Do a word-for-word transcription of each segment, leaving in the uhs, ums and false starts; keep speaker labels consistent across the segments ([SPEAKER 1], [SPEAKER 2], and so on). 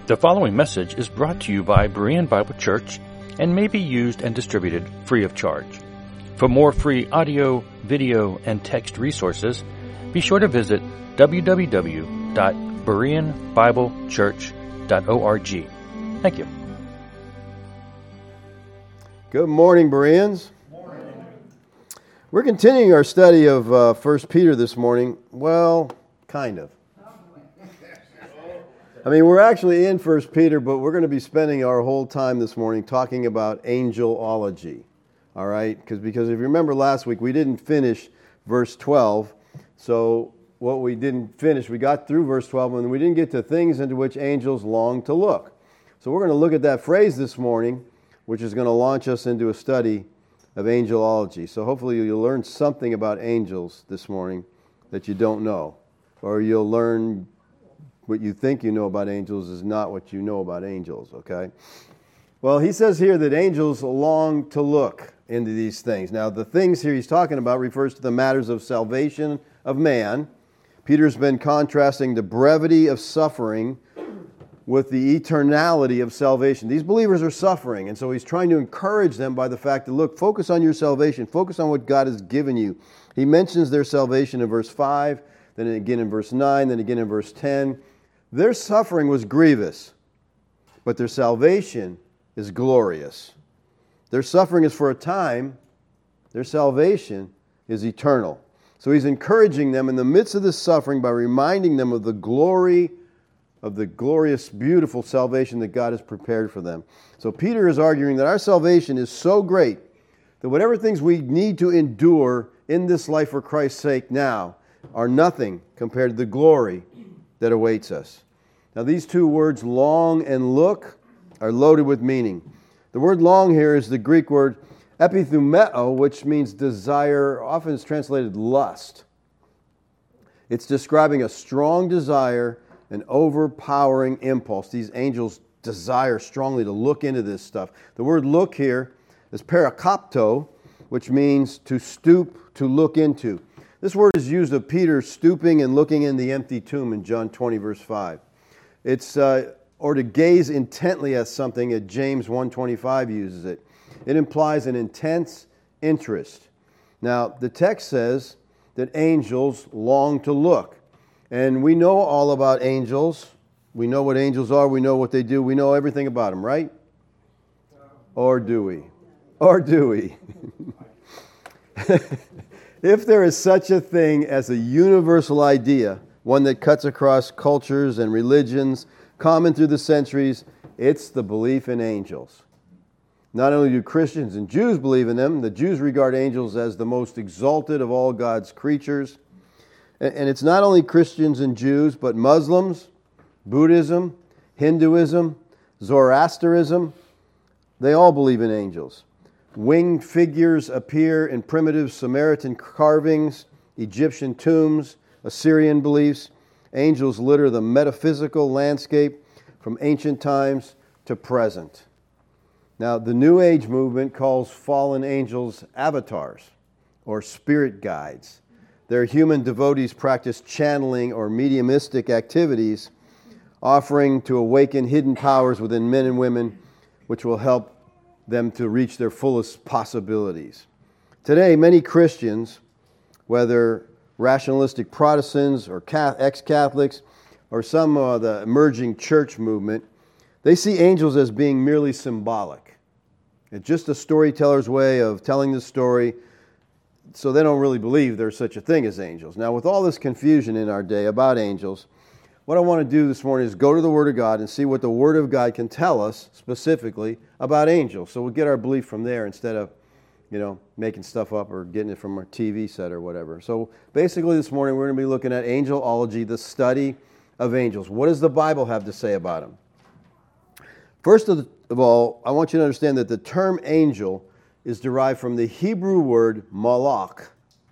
[SPEAKER 1] The following message is brought to you by Berean Bible Church and may be used and distributed free of charge. For more free audio, video, and text resources, be sure to visit w w w dot berean bible church dot org. Thank you.
[SPEAKER 2] Good morning, Bereans. Morning. We're continuing our study of uh, First Peter this morning. Well, kind of. I mean, we're actually in First Peter, but we're going to be spending our whole time this morning talking about angelology. All right? Because because if you remember last week, we didn't finish verse twelve. So what we didn't finish, we got through verse twelve, and we didn't get to things into which angels long to look. So we're going to look at that phrase this morning, which is going to launch us into a study of angelology. So hopefully you'll learn something about angels this morning that you don't know, or you'll learn what you think you know about angels is not what you know about angels, okay? Well, he says here that angels long to look into these things. Now, the things here he's talking about refers to the matters of salvation of man. Peter's been contrasting the brevity of suffering with the eternality of salvation. These believers are suffering, and so he's trying to encourage them by the fact that, look, focus on your salvation. Focus on what God has given you. He mentions their salvation in verse five, then again in verse nine, then again in verse ten. Their suffering was grievous, but their salvation is glorious. Their suffering is for a time. Their salvation is eternal. So he's encouraging them in the midst of this suffering by reminding them of the glory of the glorious, beautiful salvation that God has prepared for them. So Peter is arguing that our salvation is so great that whatever things we need to endure in this life for Christ's sake now are nothing compared to the glory that awaits us. Now these two words, long and look, are loaded with meaning. The word long here is the Greek word epithumeo, which means desire, often is translated lust. It's describing a strong desire, an overpowering impulse. These angels desire strongly to look into this stuff. The word look here is parakopto, which means to stoop, to look into. This word is used of Peter stooping and looking in the empty tomb in John twenty, verse five. It's, uh, or to gaze intently at something, at James one twenty-five uses it. It implies an intense interest. Now, the text says that angels long to look. And we know all about angels. We know what angels are. We know what they do. We know everything about them, right? Or do we? Or do we? If there is such a thing as a universal idea, one that cuts across cultures and religions, common through the centuries, it's the belief in angels. Not only do Christians and Jews believe in them, the Jews regard angels as the most exalted of all God's creatures. And it's not only Christians and Jews, but Muslims, Buddhism, Hinduism, Zoroastrianism, they all believe in angels. Winged figures appear in primitive Samaritan carvings, Egyptian tombs, Assyrian beliefs. Angels litter the metaphysical landscape from ancient times to present. Now, the New Age movement calls fallen angels avatars or spirit guides. Their human devotees practice channeling or mediumistic activities, offering to awaken hidden powers within men and women, which will help them to reach their fullest possibilities. Today, many Christians, whether rationalistic Protestants or ex-Catholics or some of the emerging church movement, they see angels as being merely symbolic. It's just a storyteller's way of telling the story, so they don't really believe there's such a thing as angels. Now, with all this confusion in our day about angels, what I want to do this morning is go to the Word of God and see what the Word of God can tell us specifically about angels. So we'll get our belief from there instead of, you know, making stuff up or getting it from our T V set or whatever. So basically this morning we're going to be looking at angelology, the study of angels. What does the Bible have to say about them? First of all, I want you to understand that the term angel is derived from the Hebrew word malach.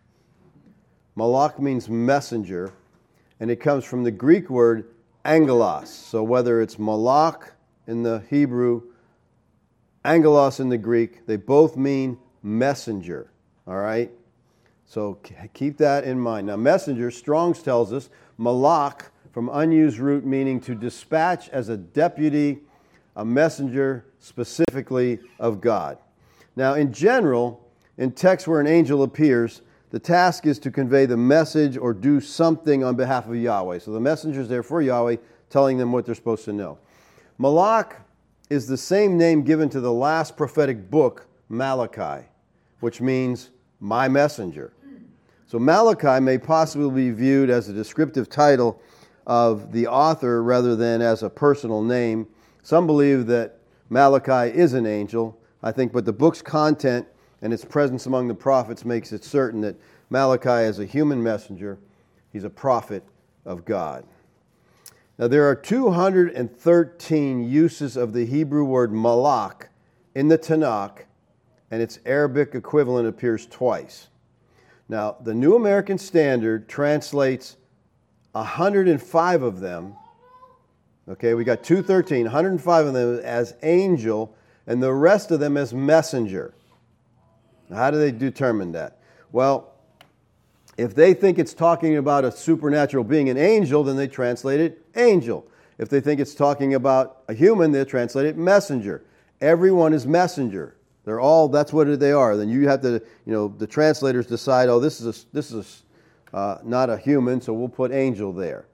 [SPEAKER 2] Malach means messenger, and it comes from the Greek word angelos. So whether it's malach in the Hebrew, angelos in the Greek, they both mean messenger. All right? So keep that in mind. Now, messenger, Strong's tells us, malach from unused root meaning to dispatch as a deputy, a messenger specifically of God. Now, in general, in texts where an angel appears, the task is to convey the message or do something on behalf of Yahweh. So the messenger is there for Yahweh, telling them what they're supposed to know. Malach is the same name given to the last prophetic book, Malachi, which means my messenger. So Malachi may possibly be viewed as a descriptive title of the author rather than as a personal name. Some believe that Malachi is an angel, I think, but the book's content and its presence among the prophets makes it certain that Malachi is a human messenger. He's a prophet of God. Now, there are two hundred thirteen uses of the Hebrew word malach in the Tanakh, and its Arabic equivalent appears twice. Now, the New American Standard translates one hundred five of them. Okay, we got two hundred thirteen, one hundred five of them as angel, and the rest of them as messenger. Now, how do they determine that? Well, if they think it's talking about a supernatural being, an angel, then they translate it angel. If they think it's talking about a human, they translate it messenger. Everyone is messenger. They're all, that's what they are. Then you have to, you know, the translators decide, oh, this is a, this is a, uh, not a human, so we'll put angel there.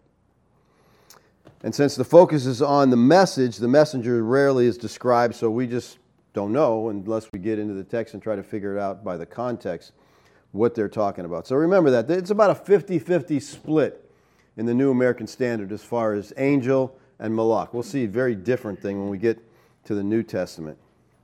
[SPEAKER 2] And since the focus is on the message, the messenger rarely is described, so we just don't know unless we get into the text and try to figure it out by the context what they're talking about. So remember that. It's about a fifty-fifty split in the New American Standard as far as angel and malach. We'll see a very different thing when we get to the New Testament.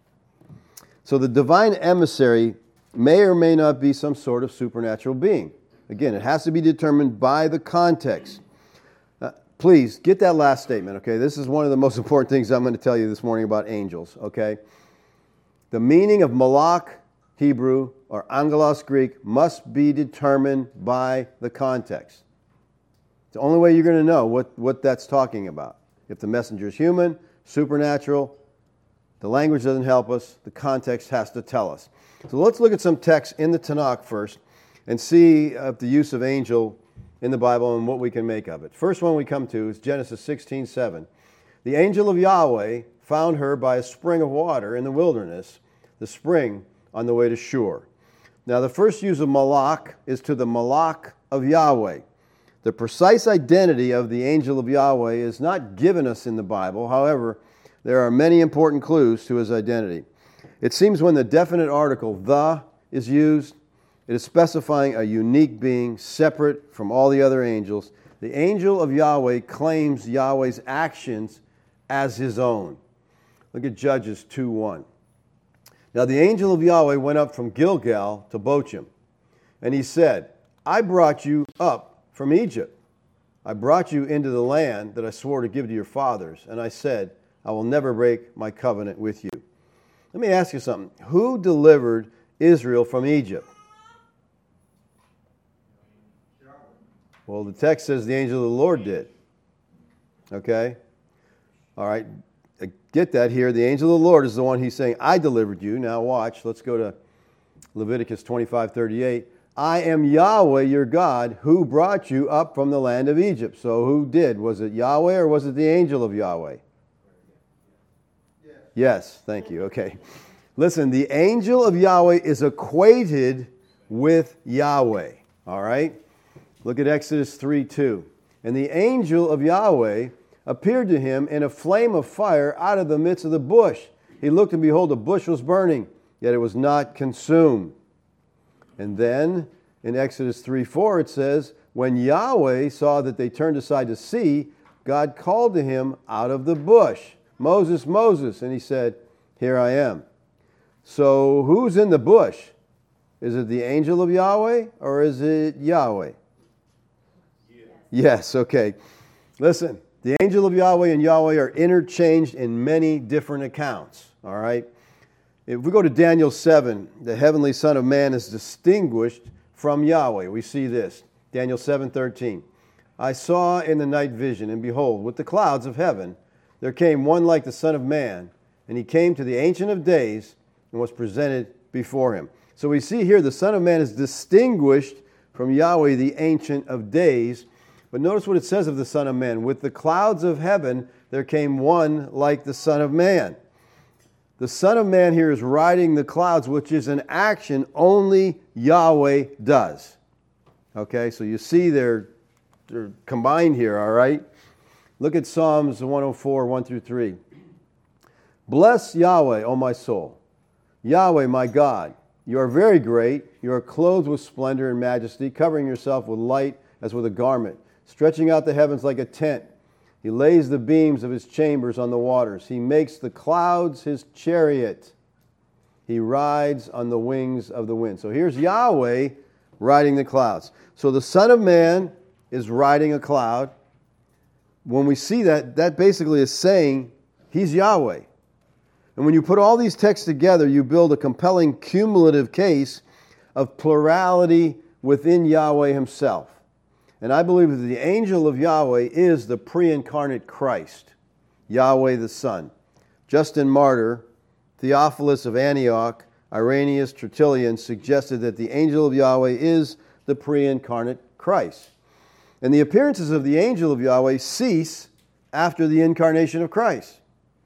[SPEAKER 2] So the divine emissary may or may not be some sort of supernatural being. Again, it has to be determined by the context. Uh, please, get that last statement, okay? This is one of the most important things I'm going to tell you this morning about angels, okay? The meaning of malach, Hebrew, or angelos, Greek, must be determined by the context. It's the only way you're going to know what, what that's talking about. If the messenger is human, supernatural, the language doesn't help us, the context has to tell us. So let's look at some texts in the Tanakh first and see if the use of angel in the Bible and what we can make of it. First one we come to is Genesis sixteen seven. The angel of Yahweh found her by a spring of water in the wilderness, the spring on the way to Shur. Now, the first use of malach is to the malach of Yahweh. The precise identity of the angel of Yahweh is not given us in the Bible. However, there are many important clues to his identity. It seems when the definite article, the, is used, it is specifying a unique being separate from all the other angels. The angel of Yahweh claims Yahweh's actions as his own. Look at Judges two one. Now the angel of Yahweh went up from Gilgal to Bochim, and he said, I brought you up from Egypt. I brought you into the land that I swore to give to your fathers, and I said, I will never break my covenant with you. Let me ask you something. Who delivered Israel from Egypt? Well, the text says the angel of the Lord did. Okay? All right. I get that here. The angel of the Lord is the one he's saying, I delivered you. Now watch. Let's go to Leviticus twenty-five thirty-eight. I am Yahweh your God who brought you up from the land of Egypt. So who did? Was it Yahweh or was it the angel of Yahweh? Yes. Yes. Thank you. Okay. Listen, the angel of Yahweh is equated with Yahweh. All right? Look at Exodus three two. And the angel of Yahweh appeared to him in a flame of fire out of the midst of the bush. He looked, and behold, the bush was burning, yet it was not consumed. And then in Exodus three four it says, when Yahweh saw that they turned aside to see, God called to him out of the bush, Moses, Moses. And he said, here I am. So who's in the bush? Is it the angel of Yahweh or is it Yahweh? Yes, yes, okay. Listen. The angel of Yahweh and Yahweh are interchanged in many different accounts, all right? If we go to Daniel seven, the heavenly Son of Man is distinguished from Yahweh. We see this, Daniel seven thirteen. I saw in the night vision, and behold, with the clouds of heaven, there came one like the Son of Man, and he came to the Ancient of Days and was presented before him. So we see here the Son of Man is distinguished from Yahweh, the Ancient of Days. But notice what it says of the Son of Man. With the clouds of heaven, there came one like the Son of Man. The Son of Man here is riding the clouds, which is an action only Yahweh does. Okay, so you see they're, they're combined here, all right? Look at Psalms one oh four, one through three. Bless Yahweh, O my soul. Yahweh, my God, you are very great. You are clothed with splendor and majesty, covering yourself with light as with a garment, stretching out the heavens like a tent. He lays the beams of his chambers on the waters. He makes the clouds his chariot. He rides on the wings of the wind. So here's Yahweh riding the clouds. So the Son of Man is riding a cloud. When we see that, that basically is saying he's Yahweh. And when you put all these texts together, you build a compelling cumulative case of plurality within Yahweh himself. And I believe that the angel of Yahweh is the pre-incarnate Christ, Yahweh the Son. Justin Martyr, Theophilus of Antioch, Irenaeus, Tertullian suggested that the angel of Yahweh is the pre-incarnate Christ. And the appearances of the angel of Yahweh cease after the incarnation of Christ.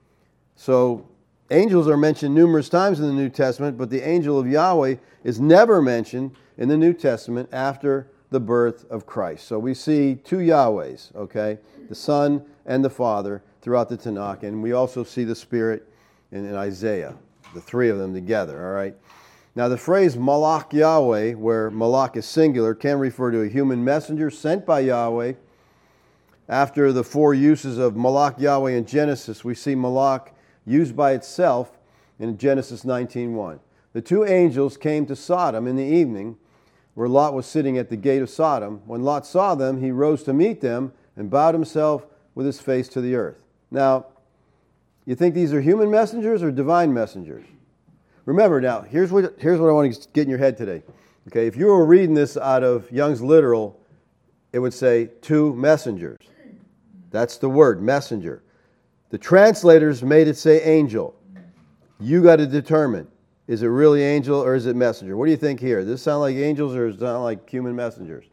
[SPEAKER 2] So angels are mentioned numerous times in the New Testament, but the angel of Yahweh is never mentioned in the New Testament after the birth of Christ. So we see two Yahwehs, okay? The Son and the Father throughout the Tanakh. And we also see the Spirit in, in Isaiah, the three of them together, all right? Now the phrase Malach Yahweh, where Malach is singular, can refer to a human messenger sent by Yahweh. After the four uses of Malach Yahweh in Genesis, we see Malach used by itself in Genesis nineteen one. The two angels came to Sodom in the evening, where Lot was sitting at the gate of Sodom. When Lot saw them, he rose to meet them and bowed himself with his face to the earth. Now, you think these are human messengers or divine messengers? Remember now, here's what, here's what I want to get in your head today. Okay, if you were reading this out of Young's Literal, it would say two messengers. That's the word, messenger. The translators made it say angel. You got to determine, is it really angel or is it messenger? What do you think here? Does this sound like angels or does it sound like human messengers?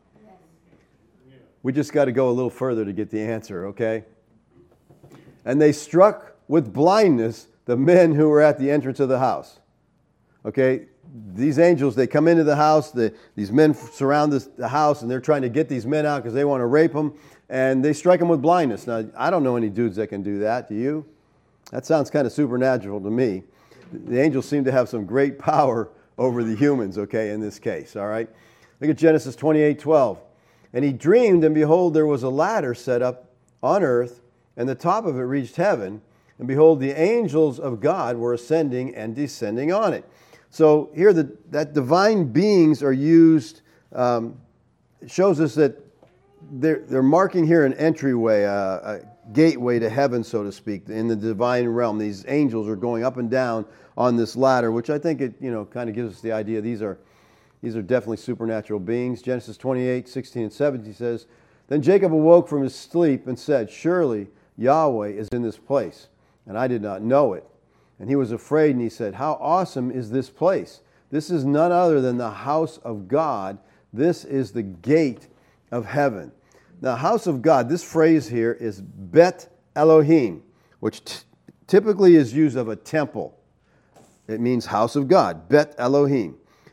[SPEAKER 2] We just got to go a little further to get the answer, okay? And they struck with blindness the men who were at the entrance of the house. Okay, these angels, they come into the house, the, these men surround this, the house, and they're trying to get these men out because they want to rape them, and they strike them with blindness. Now, I don't know any dudes that can do that. Do you? That sounds kind of supernatural to me. The angels seem to have some great power over the humans, okay, in this case, all right? Look at Genesis twenty-eight twelve. And he dreamed, and behold, there was a ladder set up on earth, and the top of it reached heaven, and behold, the angels of God were ascending and descending on it. So here, the, that divine beings are used, um, shows us that they're, they're marking here an entryway, a, a gateway to heaven, so to speak, in the divine realm. These angels are going up and down on this ladder, which I think it, you know, kind of gives us the idea these are, these are definitely supernatural beings. Genesis twenty-eight, sixteen, and seventeen says, Then Jacob awoke from his sleep and said, Surely Yahweh is in this place, and I did not know it. And he was afraid, and he said, How awesome is this place? This is none other than the house of God. This is the gate of heaven. Now, house of God, this phrase here is Bet Elohim, which t- typically is used of a temple. It means house of God, Bet Elohim.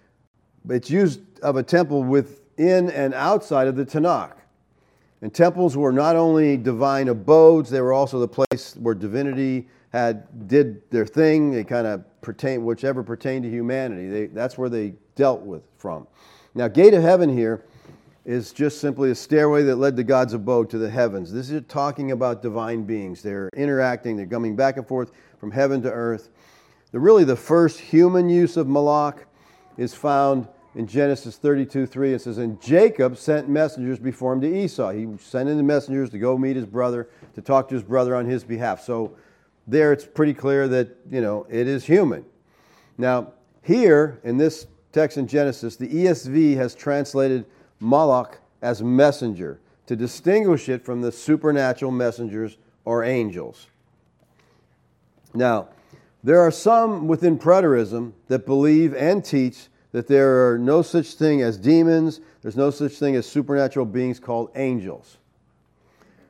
[SPEAKER 2] It's used of a temple within and outside of the Tanakh. And temples were not only divine abodes, they were also the place where divinity had did their thing. They kind of pertain, whichever pertained to humanity. They, that's where they dealt with from. Now, gate of heaven here is just simply a stairway that led to God's abode to the heavens. This is talking about divine beings. They're interacting. They're coming back and forth from heaven to earth. The, really, the first human use of Malach is found in Genesis thirty-two three. It says, And Jacob sent messengers before him to Esau. He sent in the messengers to go meet his brother, to talk to his brother on his behalf. So there it's pretty clear that, you know, it is human. Now, here in this text in Genesis, the E S V has translated Malach as messenger to distinguish it from the supernatural messengers or angels. Now, there are some within preterism that believe and teach that there are no such thing as demons, there's no such thing as supernatural beings called angels.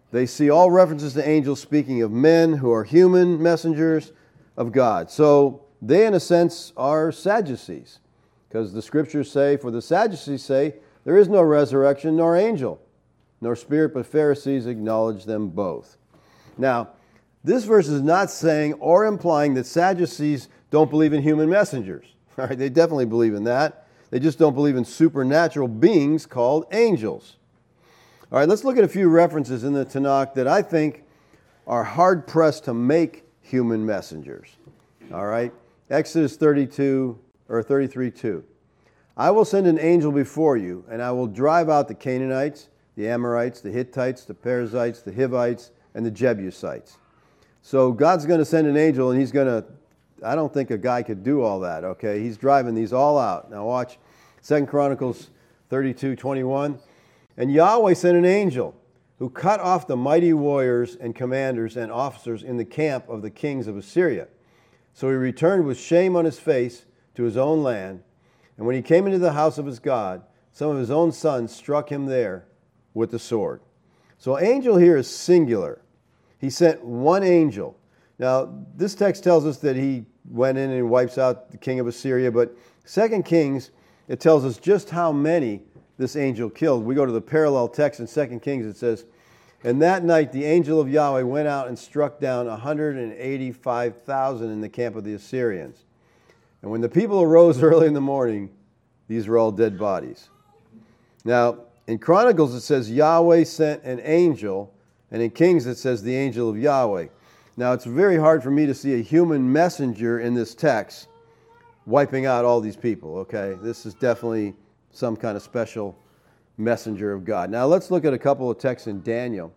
[SPEAKER 2] They see all references to angels speaking of men who are human messengers of God. So they, in a sense, are Sadducees, because the scriptures say, for the Sadducees say, there is no resurrection nor angel, nor spirit, but Pharisees acknowledge them both. Now, this verse is not saying or implying that Sadducees don't believe in human messengers. All right, they definitely believe in that. They just don't believe in supernatural beings called angels. All right, let's look at a few references in the Tanakh that I think are hard-pressed to make human messengers. All right, Exodus thirty-two, or thirty-three two. I will send an angel before you, and I will drive out the Canaanites, the Amorites, the Hittites, the Perizzites, the Hivites, and the Jebusites. So God's going to send an angel, and he's going to, I don't think a guy could do all that, okay? He's driving these all out. Now watch Second Chronicles thirty-two twenty-one. And Yahweh sent an angel who cut off the mighty warriors and commanders and officers in the camp of the kings of Assyria. So he returned with shame on his face to his own land. And when he came into the house of his God, some of his own sons struck him there with the sword. So angel here is singular. He sent one angel. Now, this text tells us that he went in and wipes out the king of Assyria, but Second Kings, it tells us just how many this angel killed. We go to the parallel text in Second Kings. It says, and that night the angel of Yahweh went out and struck down one hundred eighty-five thousand in the camp of the Assyrians. And when the people arose early in the morning, these were all dead bodies. Now, in Chronicles it says Yahweh sent an angel, and in Kings it says the angel of Yahweh. Now, it's very hard for me to see a human messenger in this text wiping out all these people, okay? This is definitely some kind of special messenger of God. Now, let's look at a couple of texts in Daniel.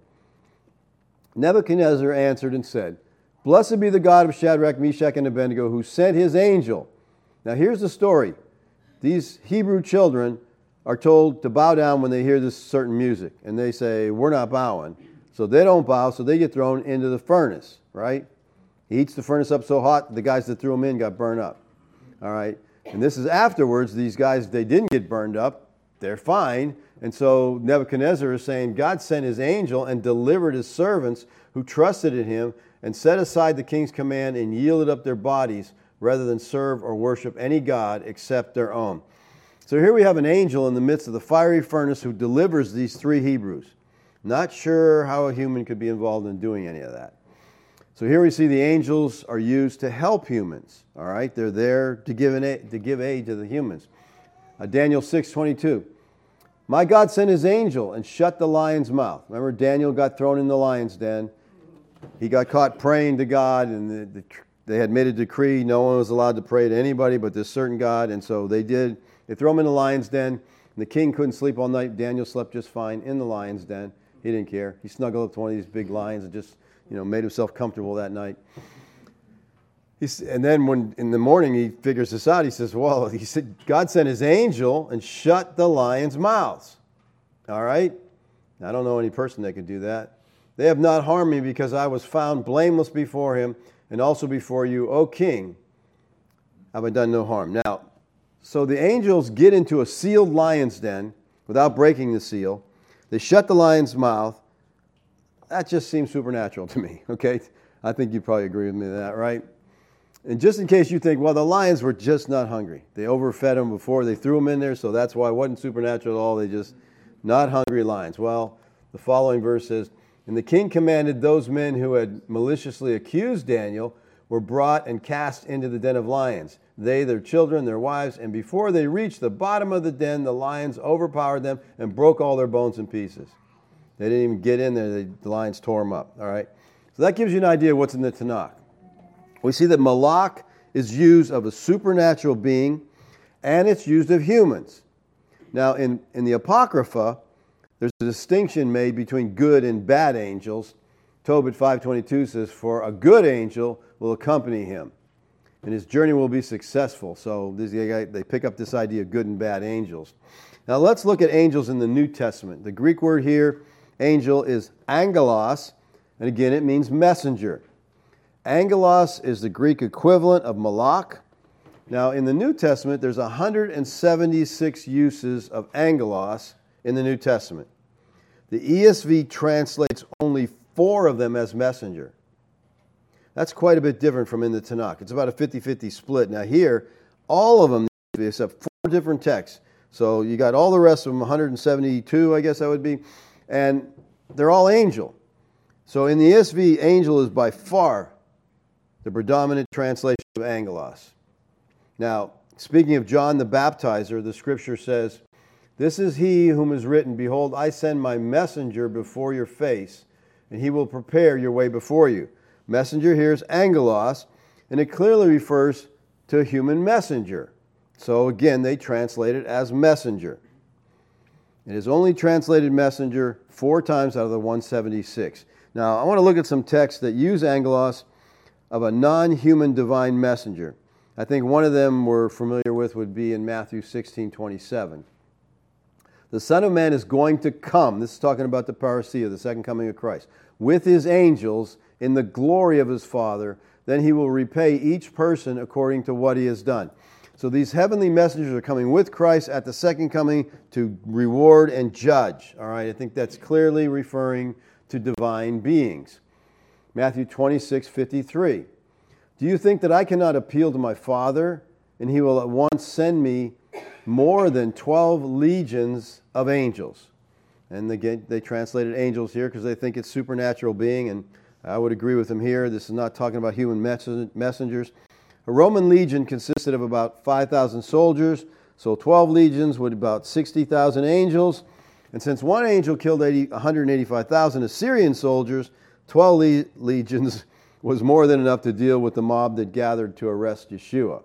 [SPEAKER 2] Nebuchadnezzar answered and said, blessed be the God of Shadrach, Meshach, and Abednego, who sent his angel. Now, here's the story. These Hebrew children are told to bow down when they hear this certain music, and they say, we're not bowing. So they don't bow, so they get thrown into the furnace, right? He heats the furnace up so hot, the guys that threw them in got burned up. All right? And this is afterwards, these guys, they didn't get burned up. They're fine. And so Nebuchadnezzar is saying, God sent his angel and delivered his servants who trusted in him and set aside the king's command and yielded up their bodies rather than serve or worship any god except their own. So here we have an angel in the midst of the fiery furnace who delivers these three Hebrews. Not sure how a human could be involved in doing any of that. So here we see the angels are used to help humans. All right, they're there to give an aid, to give aid to the humans. Uh, Daniel six twenty-two. My God sent his angel and shut the lion's mouth. Remember, Daniel got thrown in the lion's den. He got caught praying to God, and the, the, they had made a decree no one was allowed to pray to anybody but this certain God, and so they did. They threw him in the lion's den, and the king couldn't sleep all night. Daniel slept just fine in the lion's den. He didn't care. He snuggled up to one of these big lions and just, you know, made himself comfortable that night. He's, and then when in the morning he figures this out, he says, well, he said, God sent his angel and shut the lions' mouths. All right? I don't know any person that could do that. They have not harmed me because I was found blameless before him and also before you, O king, have I done no harm. Now, so the angels get into a sealed lion's den without breaking the seal. They shut the lion's mouth. That just seems supernatural to me, okay? I think you probably agree with me on that, right? And just in case you think, well, the lions were just not hungry. They overfed them before they threw them in there, so that's why it wasn't supernatural at all. They just, not hungry lions. Well, the following verse says, and the king commanded those men who had maliciously accused Daniel were brought and cast into the den of lions. They, their children, their wives, and before they reached the bottom of the den, the lions overpowered them and broke all their bones in pieces. They didn't even get in there. They, the lions tore them up. All right. So that gives you an idea of what's in the Tanakh. We see that malak is used of a supernatural being, and it's used of humans. Now, in, in the Apocrypha, there's a distinction made between good and bad angels. Tobit five twenty-two says, for a good angel will accompany him, and his journey will be successful. So this, they pick up this idea of good and bad angels. Now let's look at angels in the New Testament. The Greek word here, angel, is angelos, and again it means messenger. Angelos is the Greek equivalent of malak. Now in the New Testament, there's one hundred seventy-six uses of angelos in the New Testament. The E S V translates only four of them as messenger. That's quite a bit different from in the Tanakh. It's about a fifty-fifty split. Now here, all of them, except four different texts. So you got all the rest of them, one hundred seventy-two, I guess that would be, and they're all angel. So in the E S V, angel is by far the predominant translation of angelos. Now, speaking of John the Baptizer, the scripture says, "This is he whom is written, Behold, I send my messenger before your face, and he will prepare your way before you." Messenger here is angelos, and it clearly refers to a human messenger. So again, they translate it as messenger. It is only translated messenger four times out of the one hundred seventy-six. Now, I want to look at some texts that use angelos of a non-human divine messenger. I think one of them we're familiar with would be in Matthew sixteen twenty-seven. The Son of Man is going to come, this is talking about the parousia, the second coming of Christ, with his angels in the glory of his Father. Then he will repay each person according to what he has done. So these heavenly messengers are coming with Christ at the second coming to reward and judge. All right, I think that's clearly referring to divine beings. Matthew twenty-six fifty-three. Do you think that I cannot appeal to my Father, and he will at once send me more than twelve legions of angels? And again, they translated angels here because they think it's supernatural being, and I would agree with them here. This is not talking about human messengers. A Roman legion consisted of about five thousand soldiers, so twelve legions would be about sixty thousand angels. And since one angel killed one hundred eighty-five thousand Assyrian soldiers, twelve le- legions was more than enough to deal with the mob that gathered to arrest Yeshua.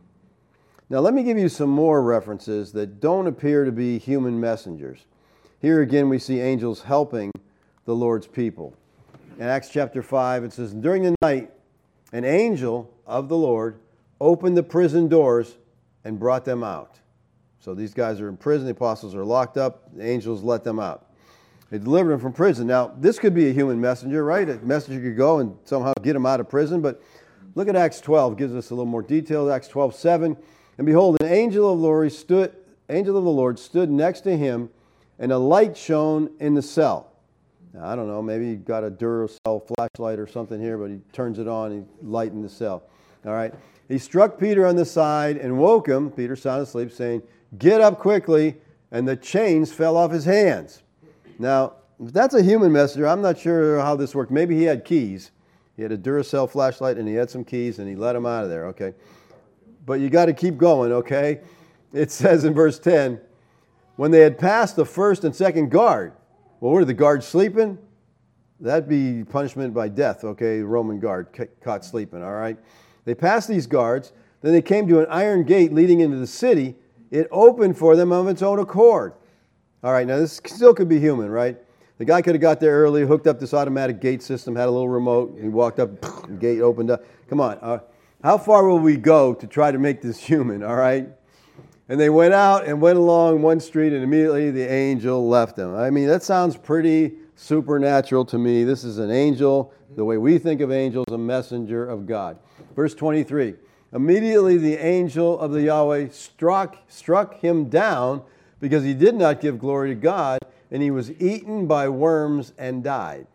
[SPEAKER 2] Now let me give you some more references that don't appear to be human messengers. Here again we see angels helping the Lord's people. In Acts chapter five, it says, "During the night, an angel of the Lord opened the prison doors and brought them out." So these guys are in prison, the apostles are locked up, the angels let them out. They delivered them from prison. Now, this could be a human messenger, right? A messenger could go and somehow get them out of prison, but look at Acts twelve, gives us a little more detail. Acts twelve seven, "And behold, an angel of the Lord stood, angel of the Lord stood next to him, and a light shone in the cell." Now, I don't know, maybe he got a Duracell flashlight or something here, but he turns it on and light in the cell. All right. He struck Peter on the side and woke him, Peter sound asleep, saying, "Get up quickly," and the chains fell off his hands. Now, if that's a human messenger, I'm not sure how this worked. Maybe he had keys. He had a Duracell flashlight and he had some keys and he let him out of there, okay? But you got to keep going, okay? It says in verse ten, "When they had passed the first and second guard," well, were the guards sleeping? That'd be punishment by death, okay? Roman guard caught sleeping, all right? They passed these guards. Then they came to an iron gate leading into the city. It opened for them of its own accord. All right, now this still could be human, right? The guy could have got there early, hooked up this automatic gate system, had a little remote, he walked up, the gate opened up. Come on, uh, how far will we go to try to make this human, all right? And they went out and went along one street, and immediately the angel left them. I mean, that sounds pretty supernatural to me. This is an angel, the way we think of angels, a messenger of God. Verse twenty-three, "Immediately the angel of the Yahweh struck, struck him down because he did not give glory to God, and he was eaten by worms and died."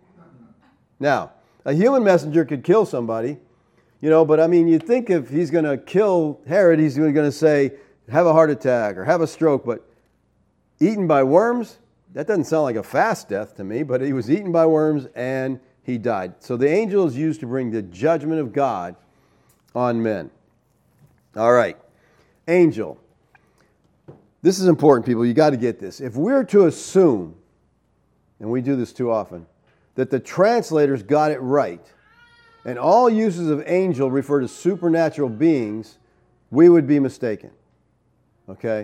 [SPEAKER 2] Now, a human messenger could kill somebody, you know, but I mean, you'd think if he's going to kill Herod, he's going to say, have a heart attack or have a stroke, but eaten by worms? That doesn't sound like a fast death to me, but he was eaten by worms and he died. So the angel is used to bring the judgment of God on men. All right, angel. This is important, people. You got to get this. If we're to assume, and we do this too often, that the translators got it right, and all uses of angel refer to supernatural beings, we would be mistaken. Okay?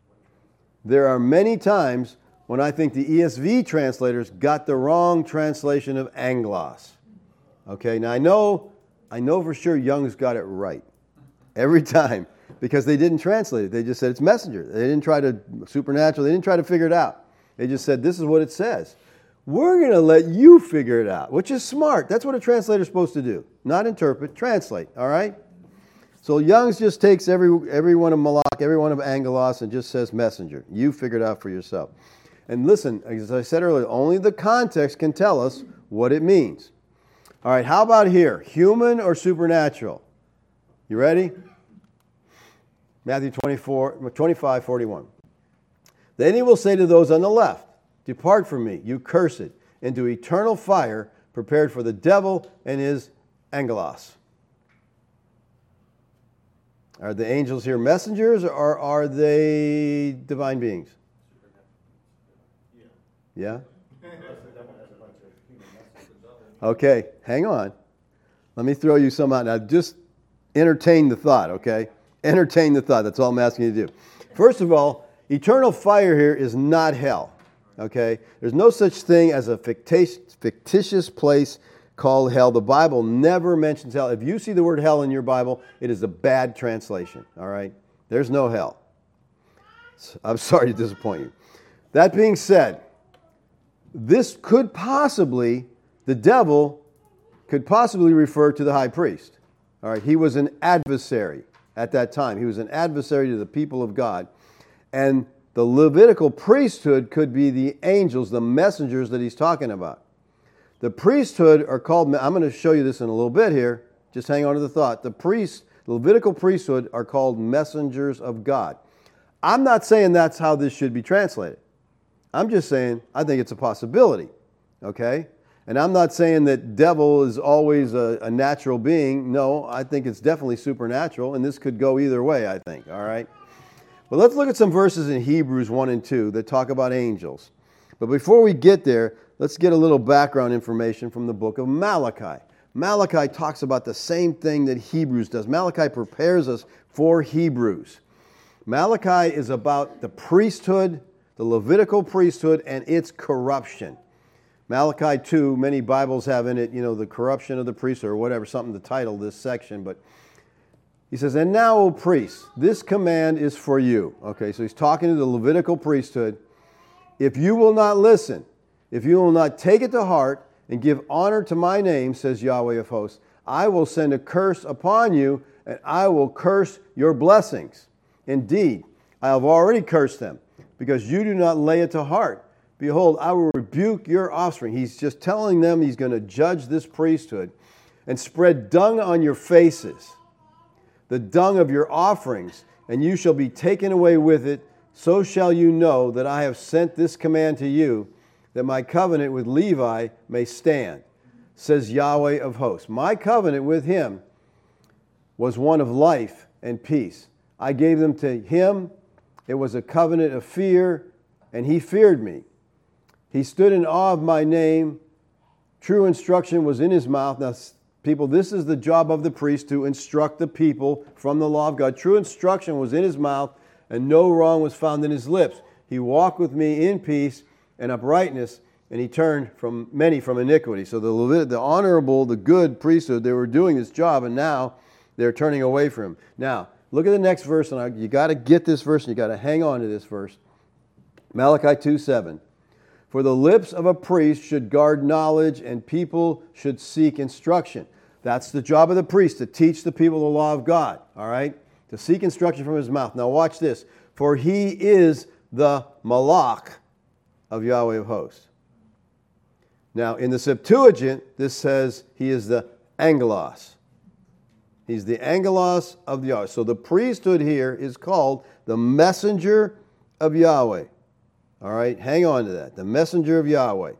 [SPEAKER 2] There are many times when I think the E S V translators got the wrong translation of angelos. Okay? Now I know, I know for sure Young's got it right. Every time. Because they didn't translate it. They just said it's messenger. They didn't try to, supernatural, they didn't try to figure it out. They just said, this is what it says. We're going to let you figure it out, which is smart. That's what a translator's supposed to do. Not interpret, translate, all right? So Young's just takes every every one of Malak, every one of Angelos, and just says messenger. You figure it out for yourself. And listen, as I said earlier, only the context can tell us what it means. All right, how about here? Human or supernatural? You ready? Matthew twenty-four, twenty-five, forty-one. Then he will say to those on the left, depart from me, you cursed, into eternal fire prepared for the devil and his angelos. Are the angels here messengers, or are they divine beings? Yeah? Okay, hang on. Let me throw you some out. Now, just entertain the thought, okay? Entertain the thought. That's all I'm asking you to do. First of all, eternal fire here is not hell, okay? There's no such thing as a fictitious, fictitious place called hell. The Bible never mentions hell. If you see the word hell in your Bible, it is a bad translation, all right? There's no hell. I'm sorry to disappoint you. That being said, this could possibly, the devil could possibly refer to the high priest. All right, he was an adversary at that time. He was an adversary to the people of God. And the Levitical priesthood could be the angels, the messengers that he's talking about. The priesthood are called, I'm going to show you this in a little bit here. Just hang on to the thought. The priests, the Levitical priesthood are called messengers of God. I'm not saying that's how this should be translated. I'm just saying I think it's a possibility, okay? And I'm not saying that devil is always a, a natural being. No, I think it's definitely supernatural, and this could go either way, I think, all right? But let's look at some verses in Hebrews one and two that talk about angels. But before we get there, let's get a little background information from the book of Malachi. Malachi talks about the same thing that Hebrews does. Malachi prepares us for Hebrews. Malachi is about the priesthood, the Levitical priesthood, and its corruption. Malachi two, many Bibles have in it, you know, the corruption of the priesthood or whatever, something to title this section. But he says, and now, O priests, this command is for you. Okay, so he's talking to the Levitical priesthood. If you will not listen, if you will not take it to heart and give honor to my name, says Yahweh of hosts, I will send a curse upon you, and I will curse your blessings. Indeed, I have already cursed them, because you do not lay it to heart. Behold, I will rebuke your offspring. He's just telling them he's going to judge this priesthood and spread dung on your faces, the dung of your offerings, and you shall be taken away with it. So shall you know that I have sent this command to you, that my covenant with Levi may stand, says Yahweh of hosts. My covenant with him was one of life and peace. I gave them to him. It was a covenant of fear, and he feared me. He stood in awe of my name. True instruction was in his mouth. Now, people, this is the job of the priest, to instruct the people from the law of God. True instruction was in his mouth, and no wrong was found in his lips. He walked with me in peace and uprightness, and he turned from many from iniquity. So the Levit- the honorable, the good priesthood, they were doing this job, and now they're turning away from him. Now, look at the next verse, and I, you got to get this verse, and you got to hang on to this verse. Malachi two seven. For the lips of a priest should guard knowledge, and people should seek instruction. That's the job of the priest, to teach the people the law of God, all right? To seek instruction from his mouth. Now watch this. For he is the Malach of Yahweh of hosts. Now in the Septuagint, this says he is the Angelos. He's the Angelos of Yahweh. So the priesthood here is called the messenger of Yahweh. All right, hang on to that. The messenger of Yahweh.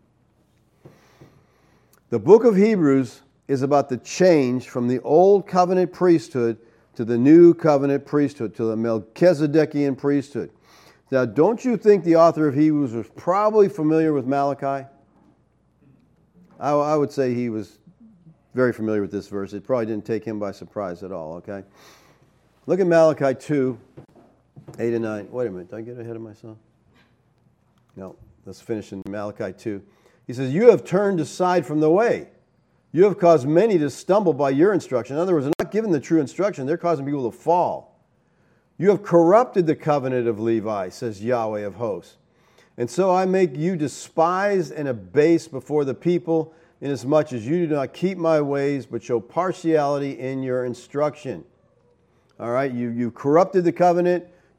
[SPEAKER 2] The book of Hebrews is about the change from the old covenant priesthood to the new covenant priesthood, to the Melchizedekian priesthood. Now, don't you think the author of Hebrews was probably familiar with Malachi? I, I would say he was very familiar with this verse. It probably didn't take him by surprise at all, okay? Look at Malachi two, eight and nine. Wait a minute, did I get ahead of myself? No, let's finish in Malachi two. He says, you have turned aside from the way. You have caused many to stumble by your instruction. In other words, they're not giving the true instruction. They're causing people to fall. You have corrupted the covenant of Levi, says Yahweh of hosts. And so I make you despised and abased before the people, inasmuch as you do not keep my ways, but show partiality in your instruction. All right, you, you corrupted the covenant.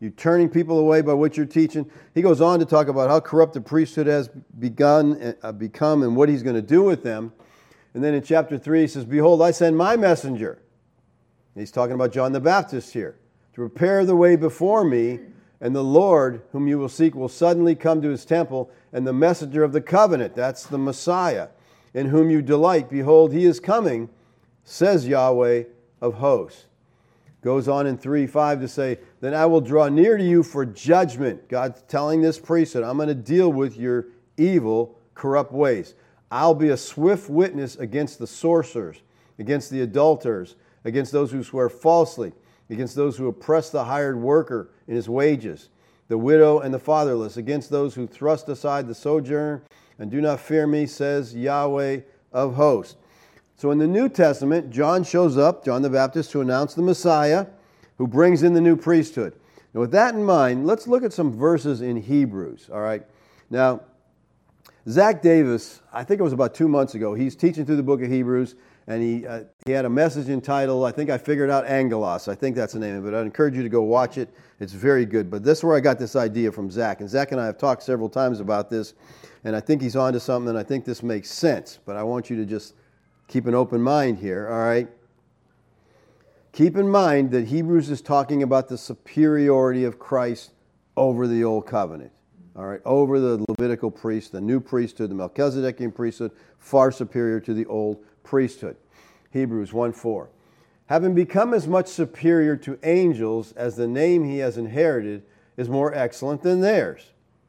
[SPEAKER 2] You turning people away by what you're teaching. He goes on to talk about how corrupt the priesthood has begun, uh, become and what he's going to do with them. And then in chapter three, he says, behold, I send my messenger. And he's talking about John the Baptist here. To prepare the way before me, and the Lord, whom you will seek, will suddenly come to his temple, and the messenger of the covenant, that's the Messiah, in whom you delight, behold, he is coming, says Yahweh of hosts. Goes on in three five to say, then I will draw near to you for judgment. God's telling this priesthood, I'm going to deal with your evil, corrupt ways. I'll be a swift witness against the sorcerers, against the adulterers, against those who swear falsely, against those who oppress the hired worker in his wages, the widow and the fatherless, against those who thrust aside the sojourner and do not fear me, says Yahweh of hosts. So in the New Testament, John shows up, John the Baptist, to announce the Messiah who brings in the new priesthood. Now with that in mind, let's look at some verses in Hebrews, all right? Now, Zach Davis, I think it was about two months ago, he's teaching through the book of Hebrews, and he uh, he had a message entitled, I think I figured out Angelos. I think that's the name of it. I'd encourage you to go watch it. It's very good. But this is where I got this idea from Zach. And Zach and I have talked several times about this, and I think he's on to something, and I think this makes sense. But I want you to just keep an open mind here, all right? Keep in mind that Hebrews is talking about the superiority of Christ over the old covenant, all right? Over the Levitical priest, the new priesthood, the Melchizedekian priesthood, far superior to the old priesthood. Hebrews one four. Having become as much superior to angels as the name he has inherited is more excellent than theirs.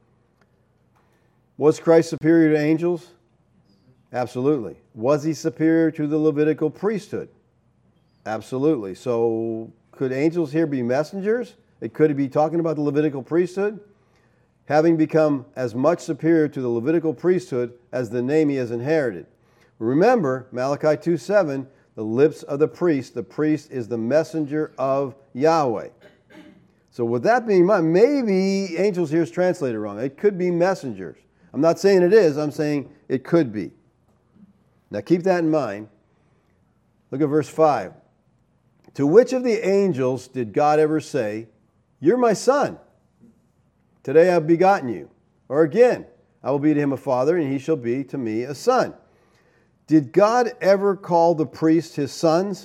[SPEAKER 2] Was Christ superior to angels? Absolutely. Was he superior to the Levitical priesthood? Absolutely. So could angels here be messengers? It could be talking about the Levitical priesthood? Having become as much superior to the Levitical priesthood as the name he has inherited. Remember, Malachi two seven, the lips of the priest, the priest is the messenger of Yahweh. So with that being in mind, maybe angels here is translated wrong. It could be messengers. I'm not saying it is, I'm saying it could be. Now keep that in mind. Look at verse five. To which of the angels did God ever say, you're my son? Today I have begotten you. Or again, I will be to him a father, and he shall be to me a son. Did God ever call the priests his sons?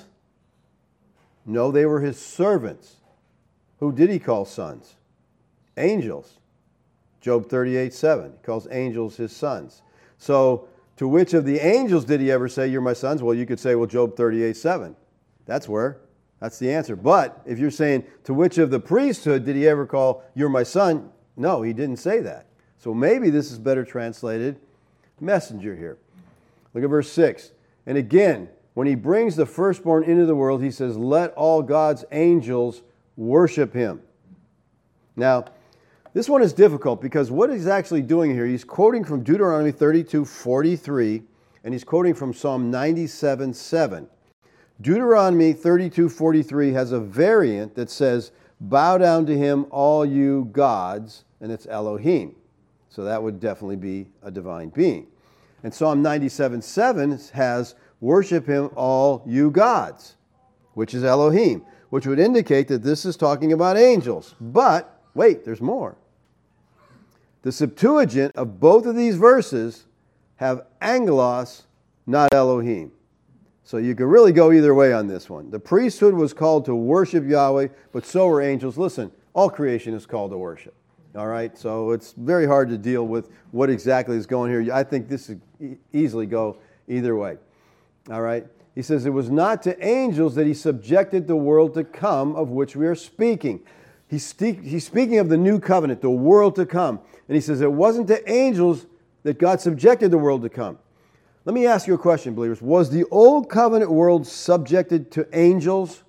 [SPEAKER 2] No, they were his servants. Who did he call sons? Angels. Job thirty-eight seven. He calls angels his sons. So, to which of the angels did he ever say, you're my sons? Well, you could say, well, Job thirty-eight seven. That's where. That's the answer. But if you're saying, to which of the priesthood did he ever call, you're my son? No, he didn't say that. So maybe this is better translated, messenger here. Look at verse six. And again, when he brings the firstborn into the world, he says, let all God's angels worship him. Now, this one is difficult because what he's actually doing here, he's quoting from Deuteronomy thirty-two forty-three, and he's quoting from Psalm ninety-seven seven. Deuteronomy thirty-two forty-three has a variant that says, bow down to him, all you gods, and it's Elohim. So that would definitely be a divine being. And Psalm ninety-seven seven has, worship him, all you gods, which is Elohim, which would indicate that this is talking about angels. But, wait, there's more. The Septuagint of both of these verses have angelos, not Elohim. So you could really go either way on this one. The priesthood was called to worship Yahweh, but so were angels. Listen, all creation is called to worship. All right, so it's very hard to deal with what exactly is going here. I think this would easily go either way. All right, he says, it was not to angels that he subjected the world to come, of which we are speaking. He's, ste- he's speaking of the new covenant, the world to come. And he says, it wasn't to angels that God subjected the world to come. Let me ask you a question, believers. Was the old covenant world subjected to angels?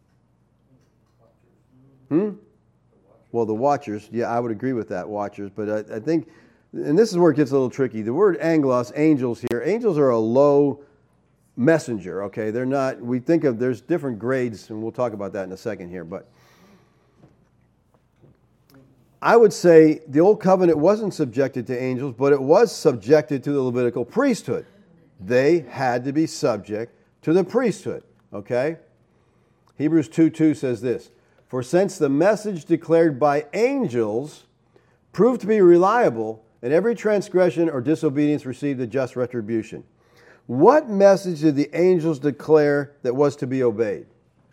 [SPEAKER 2] Hmm? Well, the watchers, yeah, I would agree with that, watchers. But I, I think, and this is where it gets a little tricky. The word angelos, angels here, angels are a low messenger, okay? They're not, we think of, there's different grades, and we'll talk about that in a second here. But I would say the old covenant wasn't subjected to angels, but it was subjected to the Levitical priesthood. They had to be subject to the priesthood, okay? Hebrews two two says this, For since the message declared by angels proved to be reliable, and every transgression or disobedience received a just retribution. What message did the angels declare that was to be obeyed?